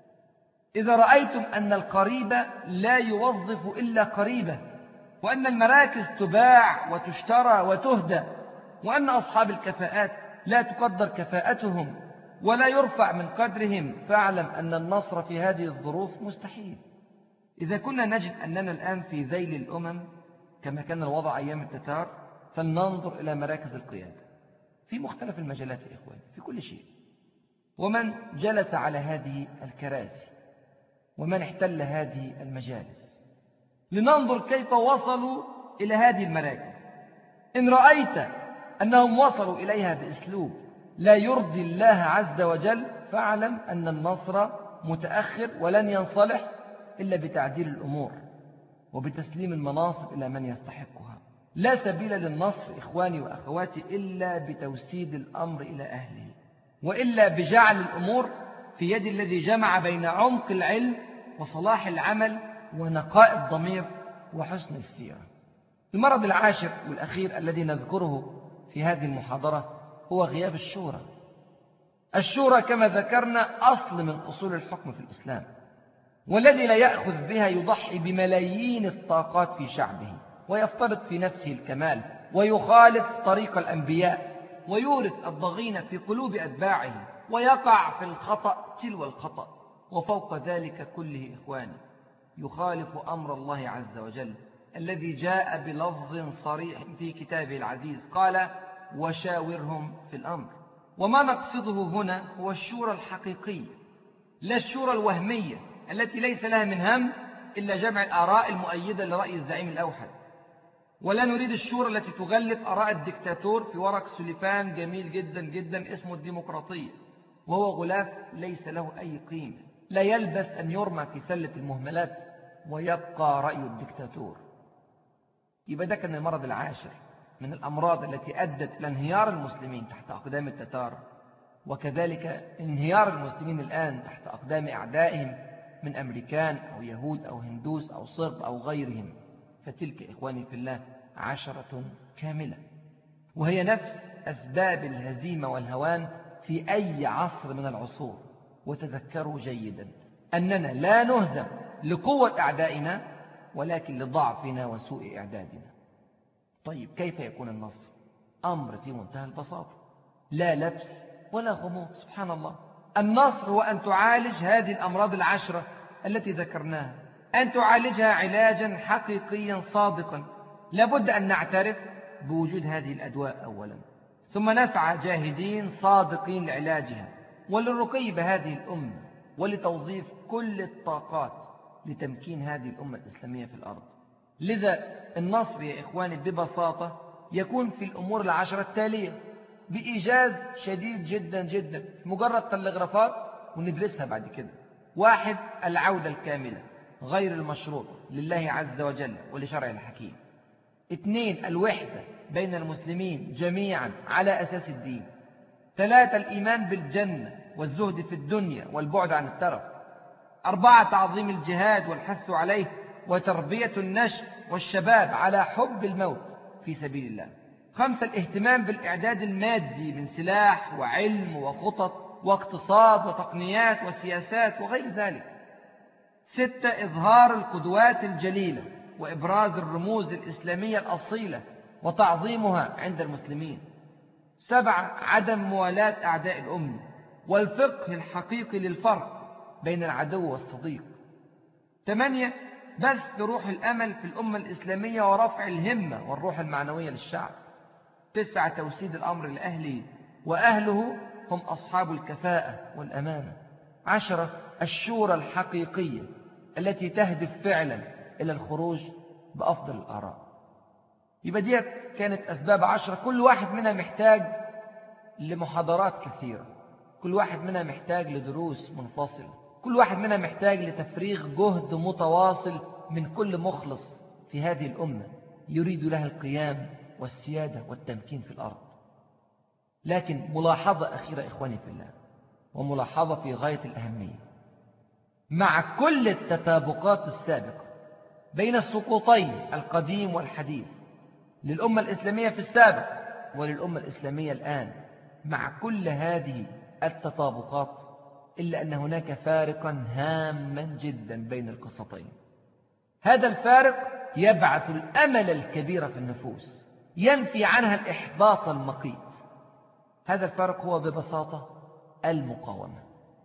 إذا رأيتم أن القريب لا يوظف إلا قريبه، وأن المراكز تباع وتشترى وتهدى، وأن أصحاب الكفاءات لا تقدر كفاءتهم ولا يرفع من قدرهم، فاعلم أن النصر في هذه الظروف مستحيل. إذا كنا نجد أننا الآن في ذيل الأمم كما كان الوضع أيام التتار، فلننظر إلى مراكز القيادة في مختلف المجالات يا إخواني في كل شيء، ومن جلس على هذه الكراسي ومن احتل هذه المجالس، لننظر كيف وصلوا إلى هذه المراكز. إن رأيت أنهم وصلوا إليها بأسلوب لا يرضي الله عز وجل فاعلم أن النصر متأخر ولن ينصلح إلا بتعديل الأمور وبتسليم المناصب إلى من يستحقها. لا سبيل للنصر إخواني وأخواتي إلا بتوسيد الأمر إلى أهله، وإلا بجعل الأمور في يد الذي جمع بين عمق العلم وصلاح العمل ونقاء الضمير وحسن السيرة. المرض العاشر والأخير الذي نذكره في هذه المحاضرة هو غياب الشورى. الشورى كما ذكرنا أصل من أصول الحكم في الإسلام، والذي لا يأخذ بها يضحي بملايين الطاقات في شعبه ويفترض في نفسه الكمال ويخالف طريق الأنبياء ويورث الضغين في قلوب أتباعه ويقع في الخطأ تلو الخطأ. وفوق ذلك كله إخواني يخالف أمر الله عز وجل الذي جاء بلفظ صريح في كتابه العزيز، قال: وشاورهم في الأمر. وما نقصده هنا هو الشورى الحقيقي لا الشورى الوهمية التي ليس لها من هم إلا جمع الآراء المؤيدة لرأي الزعيم الأوحد. ولا نريد الشورى التي تغلف آراء الدكتاتور في ورق سليفان جميل جدا جدا اسمه الديمقراطية، وهو غلاف ليس له أي قيمة، لا يلبث أن يرمى في سلة المهملات ويبقى رأي الدكتاتور. يبقى ده كان المرض العاشر من الأمراض التي أدت إلى انهيار المسلمين تحت أقدام التتار، وكذلك انهيار المسلمين الآن تحت أقدام أعدائهم من أمريكان أو يهود أو هندوس أو صرب أو غيرهم. فتلك إخواني في الله 10 كاملة، وهي نفس أسباب الهزيمة والهوان في أي عصر من العصور. وتذكروا جيدا أننا لا نهزم لقوة أعدائنا، ولكن لضعفنا وسوء إعدادنا. طيب كيف يكون النصر؟ أمر في منتهى البساطة، لا لبس ولا غموض. سبحان الله، النصر هو أن تعالج هذه الأمراض 10 التي ذكرناها، أن تعالجها علاجا حقيقيا صادقا. لابد أن نعترف بوجود هذه الأدواء أولا، ثم نسعى جاهدين صادقين لعلاجها وللرقي بهذه الأمة ولتوظيف كل الطاقات لتمكين هذه الأمة الإسلامية في الأرض. لذا النصر يا إخواني ببساطة يكون في الأمور 10 التالية بإيجاز شديد جدا جدا، مجرد تلغرافات وندرسها بعد كده. 1. العودة الكاملة غير المشروطة لله عز وجل ولشرع الحكيم. 2. الوحدة بين المسلمين جميعا على أساس الدين. 3. الإيمان بالجنة والزهد في الدنيا والبعد عن الترف. 4. تعظيم الجهاد والحث عليه وتربية النشء والشباب على حب الموت في سبيل الله. 5. الاهتمام بالإعداد المادي من سلاح وعلم وخطط واقتصاد وتقنيات وسياسات وغير ذلك. 6. إظهار القدوات الجليلة وإبراز الرموز الإسلامية الأصيلة وتعظيمها عند المسلمين. 7. عدم موالاة أعداء الأمة والفقه الحقيقي للفرق بين العدو والصديق. 8. بث روح الأمل في الأمة الإسلامية ورفع الهمة والروح المعنوية للشعب. 9. توسيد الأمر لأهله، وأهله هم أصحاب الكفاءة والأمانة. 10. الشورى الحقيقية التي تهدف فعلا إلى الخروج بأفضل الآراء. يبقى دي كانت أسباب 10، كل واحد منها محتاج لمحاضرات كثيرة، كل واحد منها محتاج لدروس منفصلة، كل واحد منها محتاج لتفريغ جهد متواصل من كل مخلص في هذه الأمة يريد لها القيام والسيادة والتمكين في الأرض. لكن ملاحظة أخيرة إخواني في الله، وملاحظة في غاية الأهمية، مع كل التطابقات السابقة بين السقوطين القديم والحديث للأمة الإسلامية في السابق وللأمة الإسلامية الآن، مع كل هذه التطابقات إلا أن هناك فارقا هاما جدا بين القصتين. هذا الفارق يبعث الأمل الكبير في النفوس، ينفي عنها الإحباط المقيت. هذا الفارق هو ببساطة المقاومة.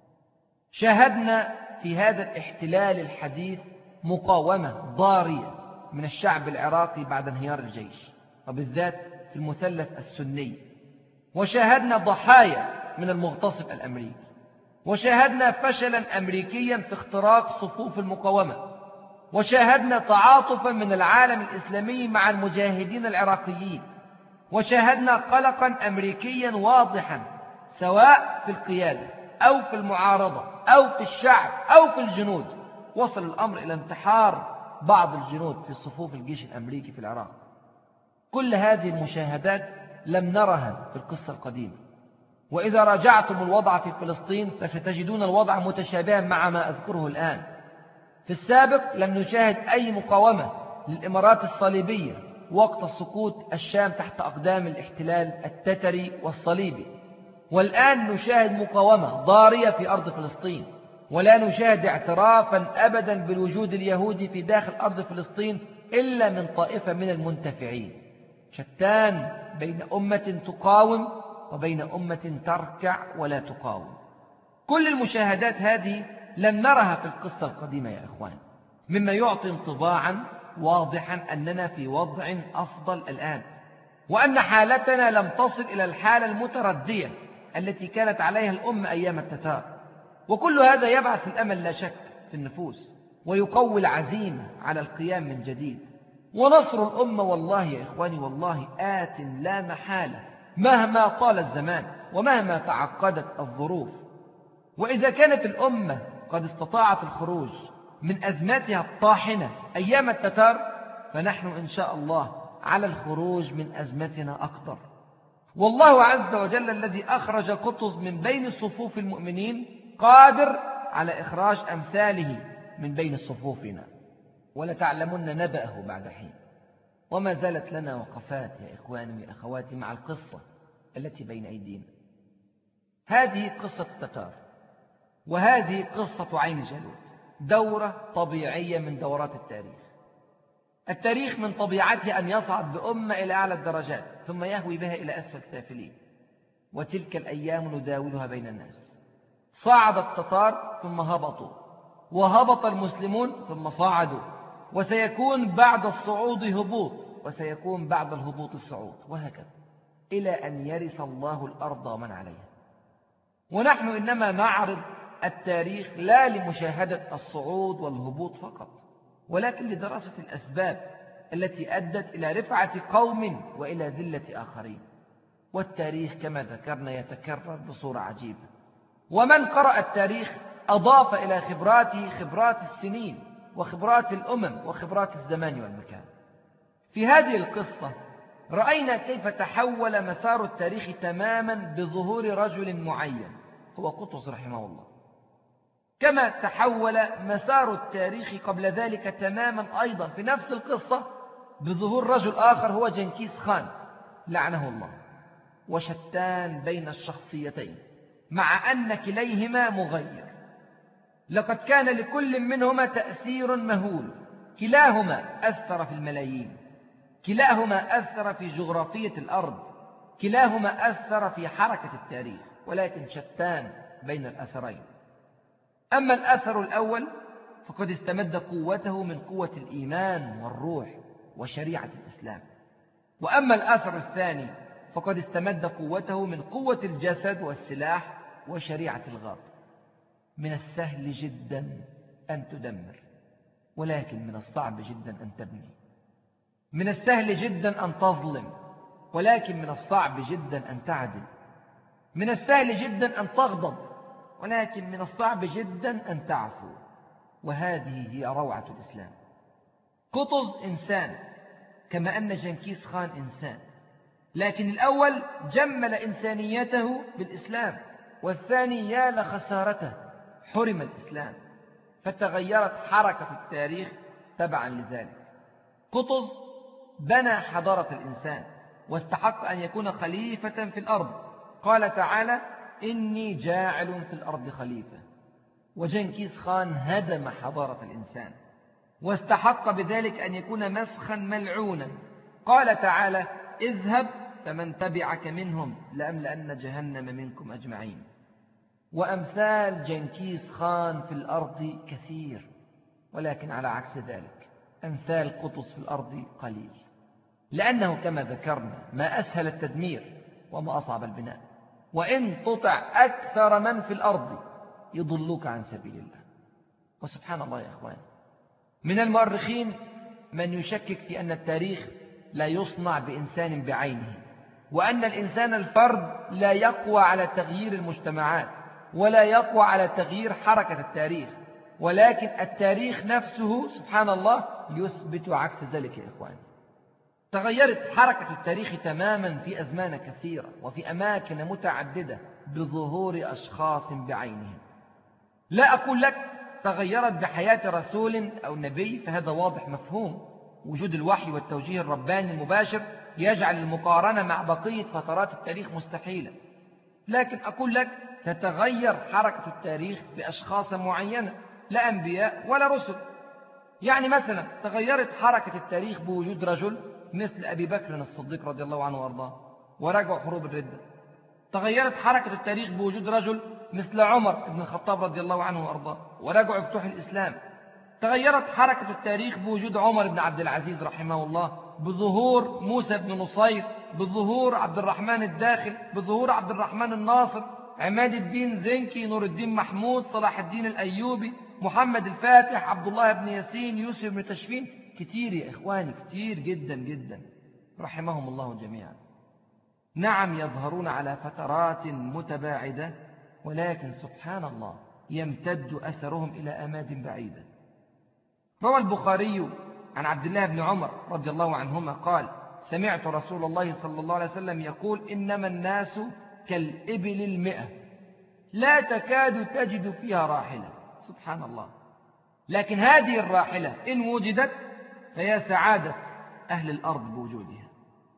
شاهدنا في هذا الاحتلال الحديث مقاومة ضارية من الشعب العراقي بعد انهيار الجيش، وبالذات في المثلث السني، وشاهدنا ضحايا من المغتصب الأمريكي، وشاهدنا فشلا أمريكيا في اختراق صفوف المقاومة، وشاهدنا تعاطفا من العالم الإسلامي مع المجاهدين العراقيين، وشاهدنا قلقا أمريكيا واضحا سواء في القيادة أو في المعارضة أو في الشعب أو في الجنود. وصل الأمر إلى انتحار بعض الجنود في صفوف الجيش الأمريكي في العراق. كل هذه المشاهدات لم نرها في القصة القديمة. وإذا راجعتم الوضع في فلسطين فستجدون الوضع متشابها مع ما أذكره الآن. في السابق لم نشاهد أي مقاومة للإمارات الصليبية وقت سقوط الشام تحت أقدام الاحتلال التتري والصليبي، والآن نشاهد مقاومة ضارية في أرض فلسطين، ولا نشاهد اعترافا أبدا بالوجود اليهودي في داخل أرض فلسطين إلا من طائفة من المنتفعين. شتان بين أمة تقاوم وبين أمة تركع ولا تقاوم. كل المشاهدات هذه لم نرها في القصة القديمة يا إخوان، مما يعطي انطباعا واضحا أننا في وضع أفضل الآن، وأن حالتنا لم تصل إلى الحالة المتردية التي كانت عليها الأمة أيام التتار. وكل هذا يبعث الأمل لا شك في النفوس، ويقوي العزيمة على القيام من جديد. ونصر الأمة والله يا إخواني والله آت لا محالة، مهما طال الزمان ومهما تعقدت الظروف. وإذا كانت الأمة قد استطاعت الخروج من أزماتها الطاحنة أيام التتار، فنحن إن شاء الله على الخروج من أزمتنا أقدر. والله عز وجل الذي أخرج قطز من بين صفوف المؤمنين قادر على إخراج أمثاله من بين صفوفنا، ولتعلمن نبأه بعد حين. وما زالت لنا وقفات يا إخواني وأخواتي مع القصة التي بين أيدينا. هذه قصة التتار، وهذه قصة عين جالوت، دورة طبيعية من دورات التاريخ. التاريخ من طبيعته أن يصعد بأمة إلى أعلى الدرجات ثم يهوي بها إلى أسفل سافلين، وتلك الأيام نداولها بين الناس. صعد التتار ثم هبطوا، وهبط المسلمون ثم صعدوا، وسيكون بعد الصعود هبوط، وسيكون بعد الهبوط الصعود، وهكذا إلى أن يرث الله الأرض ومن عليها. ونحن إنما نعرض التاريخ لا لمشاهدة الصعود والهبوط فقط، ولكن لدراسة الأسباب التي أدت إلى رفعة قوم وإلى ذلة آخرين. والتاريخ كما ذكرنا يتكرر بصورة عجيبة، ومن قرأ التاريخ أضاف إلى خبراته خبرات السنين وخبرات الأمم وخبرات الزمان والمكان. في هذه القصة رأينا كيف تحول مسار التاريخ تماما بظهور رجل معين هو قطز رحمه الله، كما تحول مسار التاريخ قبل ذلك تماما أيضا في نفس القصة بظهور رجل آخر هو جنكيز خان لعنه الله. وشتان بين الشخصيتين مع أن كليهما مغير. لقد كان لكل منهما تأثير مهول، كلاهما أثر في الملايين، كلاهما أثر في جغرافية الأرض، كلاهما أثر في حركة التاريخ، ولكن شتان بين الأثرين. أما الأثر الأول فقد استمد قوته من قوة الإيمان والروح وشريعة الإسلام، وأما الأثر الثاني فقد استمد قوته من قوة الجسد والسلاح وشريعة الغاب. من السهل جدا أن تدمر، ولكن من الصعب جدا أن تبني. من السهل جدا أن تظلم، ولكن من الصعب جدا أن تعدل. من السهل جدا أن تغضب، ولكن من الصعب جدا أن تعفو. وهذه هي روعة الإسلام. قطز إنسان كما أن جنكيز خان إنسان، لكن الأول جمل إنسانيته بالإسلام، والثاني يا لخسارته حرم الإسلام، فتغيرت حركة التاريخ تبعا لذلك. قطز بنى حضارة الإنسان واستحق أن يكون خليفة في الأرض. قال تعالى: إني جاعل في الأرض خليفة. وجنكيز خان هدم حضارة الإنسان واستحق بذلك أن يكون مسخا ملعونا. قال تعالى: اذهب فمن تبعك منهم لأملأن جهنم منكم أجمعين. وأمثال جنكيز خان في الأرض كثير، ولكن على عكس ذلك أمثال قطز في الأرض قليل، لأنه كما ذكرنا ما أسهل التدمير وما أصعب البناء. وإن تطع أكثر من في الأرض يضلوك عن سبيل الله. وسبحان الله يا أخوان، من المؤرخين من يشكك في أن التاريخ لا يصنع بإنسان بعينه، وأن الإنسان الفرد لا يقوى على تغيير المجتمعات ولا يقوى على تغيير حركة التاريخ، ولكن التاريخ نفسه سبحان الله يثبت عكس ذلك يا إخوان. تغيرت حركة التاريخ تماما في أزمان كثيرة وفي أماكن متعددة بظهور أشخاص بعينهم. لا أقول لك تغيرت بحياة رسول أو نبي، فهذا واضح مفهوم، وجود الوحي والتوجيه الرباني المباشر يجعل المقارنة مع بقية فترات التاريخ مستحيلة. لكن أقول لك تتغير حركة التاريخ بأشخاص معينة، لا أنبياء ولا رسل. يعني مثلا تغيرت حركة التاريخ بوجود رجل مثل أبي بكر الصديق رضي الله عنه وارضاه ورجع حروب الردة. تغيرت حركة التاريخ بوجود رجل مثل عمر بن الخطاب رضي الله عنه وارضاه ورجع فتوح الإسلام. تغيرت حركة التاريخ بوجود عمر بن عبد العزيز رحمه الله، بظهور موسى بن نصير، بظهور عبد الرحمن الداخل، بظهور عبد الرحمن الناصر. عماد الدين زنكي، نور الدين محمود، صلاح الدين الأيوبي، محمد الفاتح، عبد الله بن ياسين، يوسف بن تشفين. كتير يا إخواني، كتير جدا جدا، رحمهم الله جميعا. نعم يظهرون على فترات متباعدة، ولكن سبحان الله يمتد أثرهم إلى أماد بعيدة. روى البخاري عن عبد الله بن عمر رضي الله عنهما قال: سمعت رسول الله صلى الله عليه وسلم يقول: إنما الناس كالإبل المئة لا تكاد تجد فيها راحلة. سبحان الله. لكن هذه الراحلة إن وجدت فهي سعادة أهل الأرض بوجودها.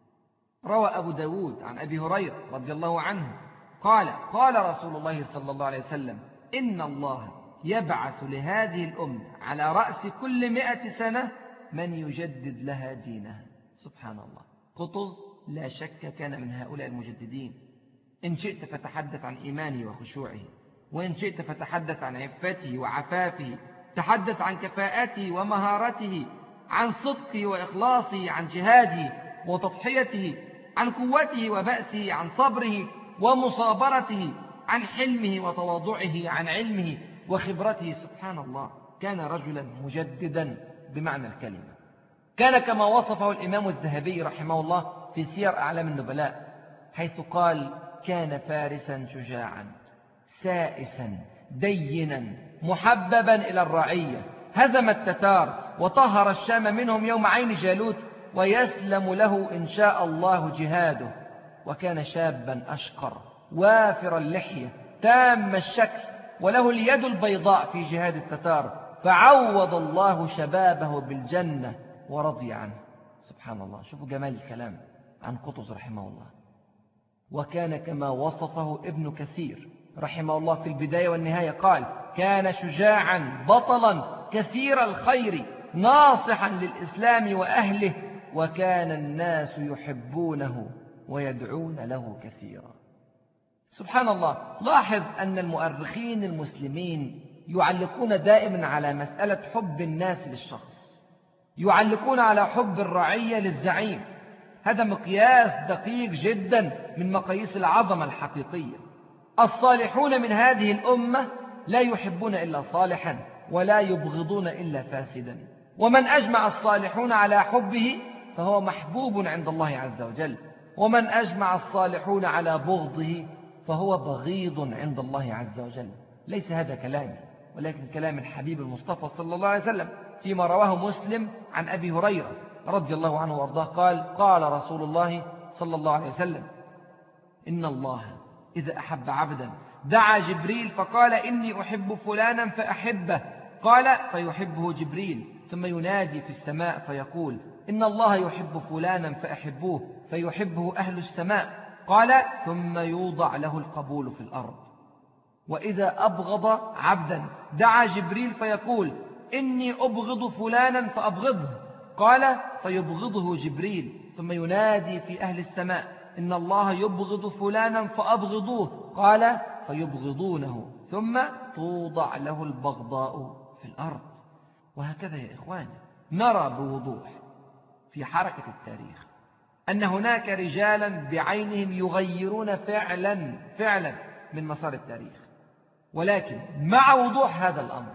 روى أبو داود عن أبي هريرة رضي الله عنه قال: قال رسول الله صلى الله عليه وسلم: إن الله يبعث لهذه الأمة على رأس كل 100 سنة من يجدد لها دينها. سبحان الله. قطز لا شك كان من هؤلاء المجددين. إن شئت فتحدث عن إيمانه وخشوعه، وإن شئت فتحدث عن عفته وعفافه، تحدث عن كفاءته ومهارته، عن صدقه وإخلاصه، عن جهاده وتضحيته، عن قوته وبأسه، عن صبره ومصابرته، عن حلمه وتواضعه، عن علمه وخبرته. سبحان الله. كان رجلا مجددا بمعنى الكلمة. كان كما وصفه الإمام الذهبي رحمه الله في سير أعلام النبلاء، حيث قال: كان فارسا شجاعا سائسا دينا محببا إلى الرعية، هزم التتار وطهر الشام منهم يوم عين جالوت، ويسلم له إن شاء الله جهاده. وكان شابا أشقر وافر اللحية تام الشكل، وله اليد البيضاء في جهاد التتار، فعوض الله شبابه بالجنة ورضي عنه. سبحان الله. شوفوا جمال الكلام عن قطز رحمه الله. وكان كما وصفه ابن كثير رحمه الله في البداية والنهاية قال: كان شجاعا بطلا كثير الخير ناصحا للإسلام وأهله، وكان الناس يحبونه ويدعون له كثيرا. سبحان الله. لاحظ أن المؤرخين المسلمين يعلقون دائما على مسألة حب الناس للشخص، يعلقون على حب الرعية للزعيم. هذا مقياس دقيق جدا من مقاييس العظمة الحقيقية. الصالحون من هذه الأمة لا يحبون إلا صالحا ولا يبغضون إلا فاسدا، ومن أجمع الصالحون على حبه فهو محبوب عند الله عز وجل، ومن أجمع الصالحون على بغضه فهو بغيض عند الله عز وجل. ليس هذا كلامي، ولكن كلام الحبيب المصطفى صلى الله عليه وسلم فيما رواه مسلم عن أبي هريرة رضي الله عنه وارضاه قال: قال رسول الله صلى الله عليه وسلم: إن الله إذا أحب عبدا دعا جبريل فقال: إني أحب فلانا فأحبه، قال: فيحبه جبريل، ثم ينادي في السماء فيقول: إن الله يحب فلانا فأحبوه، فيحبه أهل السماء، قال: ثم يوضع له القبول في الأرض. وإذا أبغض عبدا دعا جبريل فيقول: إني أبغض فلانا فأبغضه، قال: فيبغضه جبريل، ثم ينادي في أهل السماء: إن الله يبغض فلانا فأبغضوه، قال: فيبغضونه، ثم توضع له البغضاء في الأرض. وهكذا يا إخواني نرى بوضوح في حركة التاريخ أن هناك رجالا بعينهم يغيرون فعلا من مسار التاريخ، ولكن مع وضوح هذا الأمر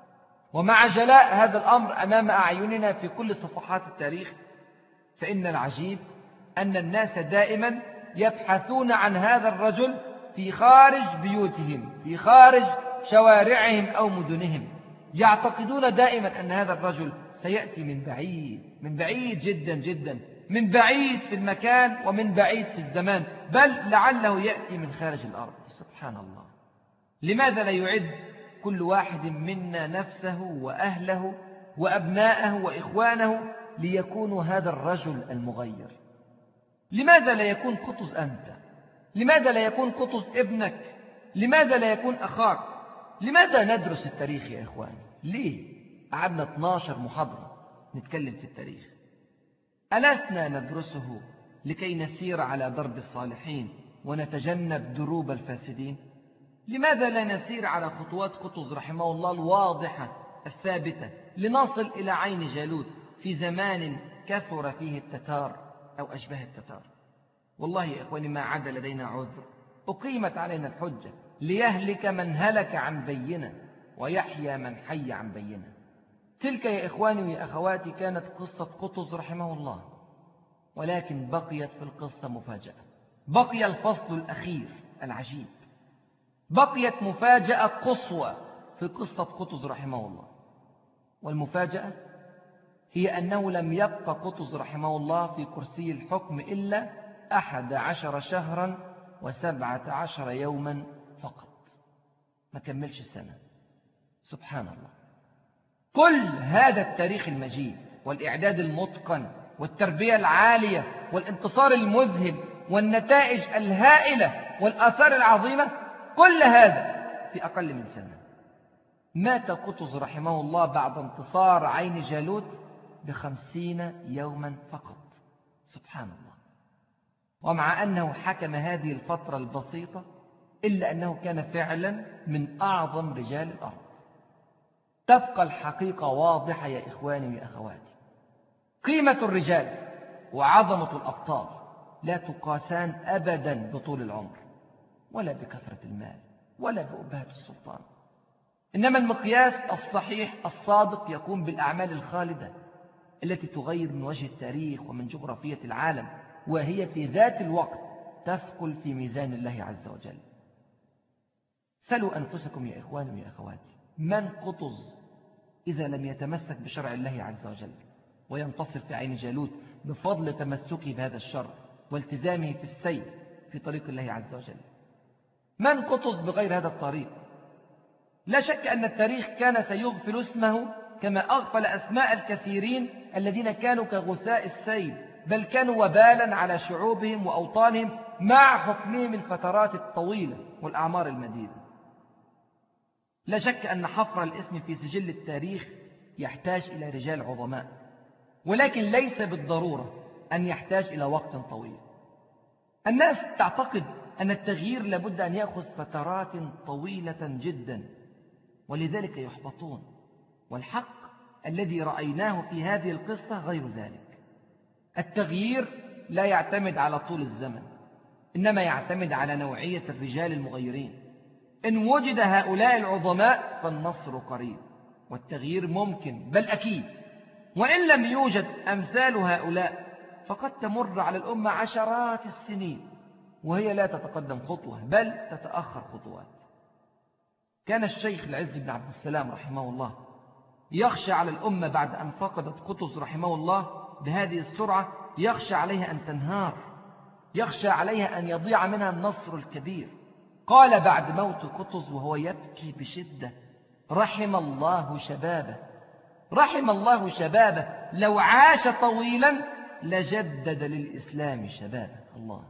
ومع جلاء هذا الأمر أمام أعيننا في كل صفحات التاريخ، فإن العجيب أن الناس دائما يبحثون عن هذا الرجل في خارج بيوتهم، في خارج شوارعهم أو مدنهم. يعتقدون دائما أن هذا الرجل سيأتي من بعيد جدا جدا، من بعيد في المكان ومن بعيد في الزمان، بل لعله يأتي من خارج الأرض. سبحان الله. لماذا لا يعد كل واحد منا نفسه وأهله وأبناءه وإخوانه ليكونوا هذا الرجل المغير؟ لماذا لا يكون قطز أنت؟ لماذا لا يكون قطز ابنك؟ لماذا لا يكون أخاك؟ لماذا ندرس التاريخ يا إخواني؟ ليه قعدنا 12 محاضرة نتكلم في التاريخ؟ ألسنا ندرسه لكي نسير على درب الصالحين ونتجنب دروب الفاسدين؟ لماذا لا نسير على خطوات قطز رحمه الله الواضحة الثابتة لنصل إلى عين جالوت في زمان كثر فيه التتار أو أشبه التتار؟ والله يا إخواني ما عاد لدينا عذر أقيمت علينا الحجة ليهلك من هلك عن بينة ويحيى من حي عن بينة. تلك يا إخواني ويا أخواتي كانت قصة قطز رحمه الله، ولكن بقيت في القصة مفاجأة. بقي الفصل الأخير العجيب، بقيت مفاجأة قصوى في قصة قطز رحمه الله. والمفاجأة هي أنه لم يبق قطز رحمه الله في كرسي الحكم إلا 11 شهرا و17 يوما فقط، ما كملش السنة. سبحان الله. كل هذا التاريخ المجيد والإعداد المتقن والتربية العالية والانتصار المذهل والنتائج الهائلة والآثار العظيمة، كل هذا في أقل من سنة. مات قطز رحمه الله بعد انتصار عين جالوت ب50 يوما فقط. سبحان الله. ومع أنه حكم هذه الفترة البسيطة إلا أنه كان فعلا من أعظم رجال الأرض. تبقى الحقيقة واضحة يا إخواني ويا أخواتي. قيمة الرجال وعظمة الأبطال لا تقاسان أبدا بطول العمر ولا بكثرة المال ولا بأبهة السلطان، إنما المقياس الصحيح الصادق يكون بالأعمال الخالدة التي تغير من وجه التاريخ ومن جغرافية العالم، وهي في ذات الوقت تثقل في ميزان الله عز وجل. سلوا أنفسكم يا إخواني ويا أخواتي، من قطز إذا لم يتمسك بشرع الله عز وجل وينتصر في عين جالوت بفضل تمسكه بهذا الشرع والتزامه في السير في طريق الله عز وجل؟ من قطز بغير هذا الطريق؟ لا شك أن التاريخ كان سيغفل اسمه كما أغفل أسماء الكثيرين الذين كانوا كغثاء السيل، بل كانوا وبالا على شعوبهم وأوطانهم مع حكمهم الفترات الطويلة والأعمار المديدة. لا شك أن حفر الاسم في سجل التاريخ يحتاج إلى رجال عظماء، ولكن ليس بالضرورة أن يحتاج إلى وقت طويل. الناس تعتقد أن التغيير لابد أن يأخذ فترات طويلة جدا، ولذلك يحبطون. والحق الذي رأيناه في هذه القصة غير ذلك. التغيير لا يعتمد على طول الزمن، إنما يعتمد على نوعية الرجال المغيرين. إن وجد هؤلاء العظماء فالنصر قريب والتغيير ممكن بل أكيد، وإن لم يوجد أمثال هؤلاء فقد تمر على الأمة عشرات السنين وهي لا تتقدم خطوة بل تتأخر خطوات. كان الشيخ العز بن عبد السلام رحمه الله يخشى على الأمة بعد أن فقدت قطز رحمه الله بهذه السرعة، يخشى عليها أن تنهار، يخشى عليها أن يضيع منها النصر الكبير. قال بعد موت قطز وهو يبكي بشدة: رحم الله شبابه، رحم الله شبابه، لو عاش طويلا لجدد للإسلام شبابه. الله.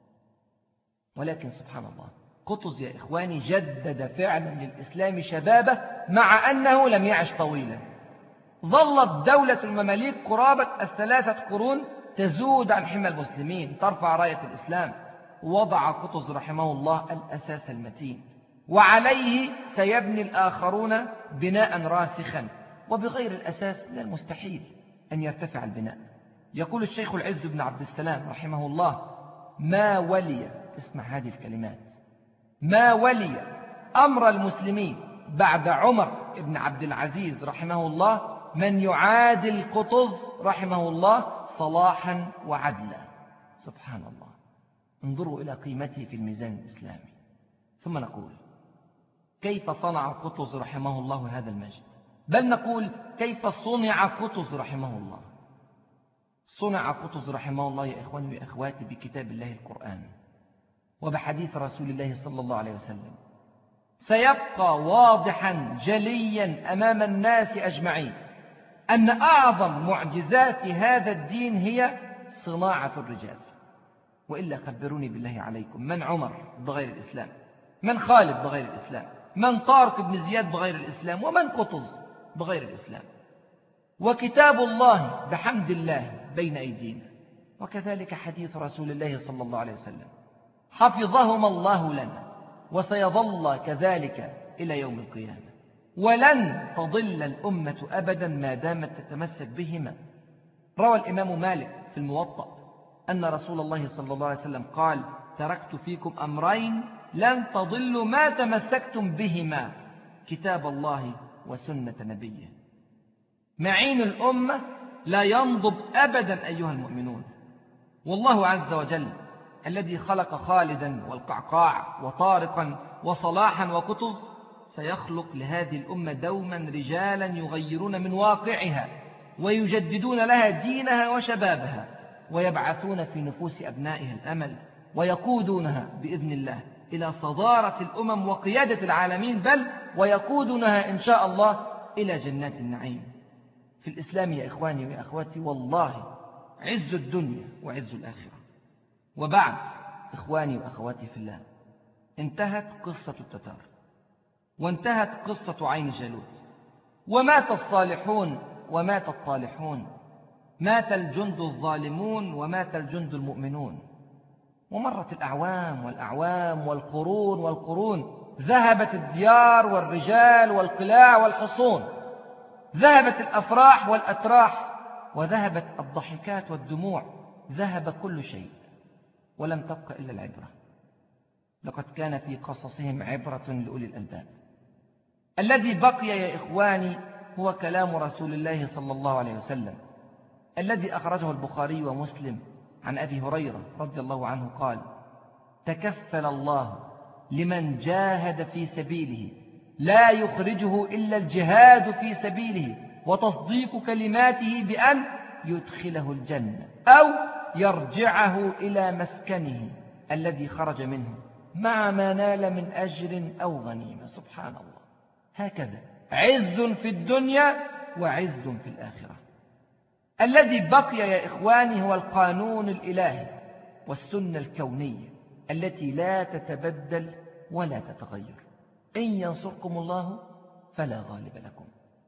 ولكن سبحان الله، قطز يا إخواني جدد فعلا للإسلام شبابه مع أنه لم يعش طويلا. ظلت دولة المماليك قرابة 3 قرون تزود عن حمى المسلمين، ترفع راية الإسلام. وضع قطز رحمه الله الأساس المتين، وعليه سيبني الآخرون بناء راسخا، وبغير الأساس من المستحيل أن يرتفع البناء. يقول الشيخ العز بن عبد السلام رحمه الله: ما ولي، اسمع هذه الكلمات، ما ولي أمر المسلمين بعد عمر بن عبد العزيز رحمه الله من يعادل قطز رحمه الله صلاحا وعدلا. سبحان الله. انظروا إلى قيمته في الميزان الإسلامي. ثم نقول: كيف صنع قطز رحمه الله هذا المجد؟ بل نقول: كيف صنع قطز رحمه الله؟ صنع قطز رحمه الله يا إخواني وأخواتي بكتاب الله القرآن وبحديث رسول الله صلى الله عليه وسلم. سيبقى واضحا جليا أمام الناس أجمعين أن أعظم معجزات هذا الدين هي صناعة الرجال. وإلا خبروني بالله عليكم، من عمر بغير الإسلام؟ من خالد بغير الإسلام؟ من طارق بن زياد بغير الإسلام؟ ومن قطز بغير الإسلام؟ وكتاب الله بحمد الله بين أيدينا، وكذلك حديث رسول الله صلى الله عليه وسلم، حفظهما الله لنا وسيظل كذلك إلى يوم القيامة، ولن تضل الأمة أبدا ما دامت تتمسك بهما. روى الإمام مالك في الموطأ أن رسول الله صلى الله عليه وسلم قال: تركت فيكم أمرين لن تضلوا ما تمسكتم بهما، كتاب الله وسنة نبيه. معين الأمة لا ينضب أبدا أيها المؤمنون. والله عز وجل الذي خلق خالدا والقعقاع وطارقا وصلاحا وكتظ سيخلق لهذه الأمة دوما رجالا يغيرون من واقعها ويجددون لها دينها وشبابها، ويبعثون في نفوس أبنائها الأمل، ويقودونها بإذن الله إلى صدارة الأمم وقيادة العالمين، بل ويقودونها إن شاء الله إلى جنات النعيم. في الإسلام يا إخواني ويا أخواتي والله عز الدنيا وعز الآخرة. وبعد إخواني وأخواتي في الله، انتهت قصة التتار، وانتهت قصة عين جالوت، ومات الصالحون ومات الطالحون، مات الجند الظالمون ومات الجند المؤمنون. ومرت الأعوام والأعوام والقرون والقرون، ذهبت الديار والرجال والقلاع والحصون، ذهبت الأفراح والأتراح، وذهبت الضحكات والدموع، ذهب كل شيء ولم تبق إلا العبرة. لقد كان في قصصهم عبرة لأولي الألباب. الذي بقي يا إخواني هو كلام رسول الله صلى الله عليه وسلم الذي أخرجه البخاري ومسلم عن أبي هريرة رضي الله عنه قال: تكفل الله لمن جاهد في سبيله لا يخرجه إلا الجهاد في سبيله وتصديق كلماته بأن يدخله الجنة أو يرجعه إلى مسكنه الذي خرج منه مع ما نال من أجر أو غنيمة. سبحان الله، هكذا عز في الدنيا وعز في الآخرة. الذي بقي يا إخواني هو القانون الإلهي والسنة الكونية التي لا تتبدل ولا تتغير. إن ينصركم الله فلا غالب لكم.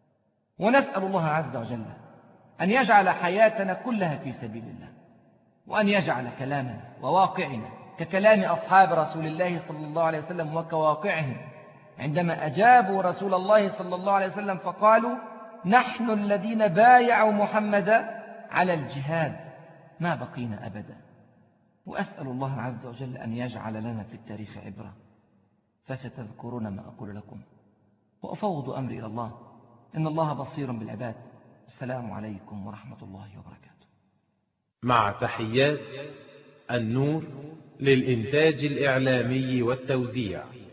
ونسأل الله عز وجل أن يجعل حياتنا كلها في سبيل الله، وأن يجعل كلامنا وواقعنا ككلام أصحاب رسول الله صلى الله عليه وسلم وكواقعهم عندما أجابوا رسول الله صلى الله عليه وسلم فقالوا: نحن الذين بايعوا محمدا على الجهاد ما بقينا أبدا. وأسأل الله عز وجل أن يجعل لنا في التاريخ عبرة، فستذكرون ما أقول لكم، وأفوض أمري إلى الله، إن الله بصير بالعباد. السلام عليكم ورحمة الله وبركاته. مع تحيات النور للإنتاج الإعلامي والتوزيع.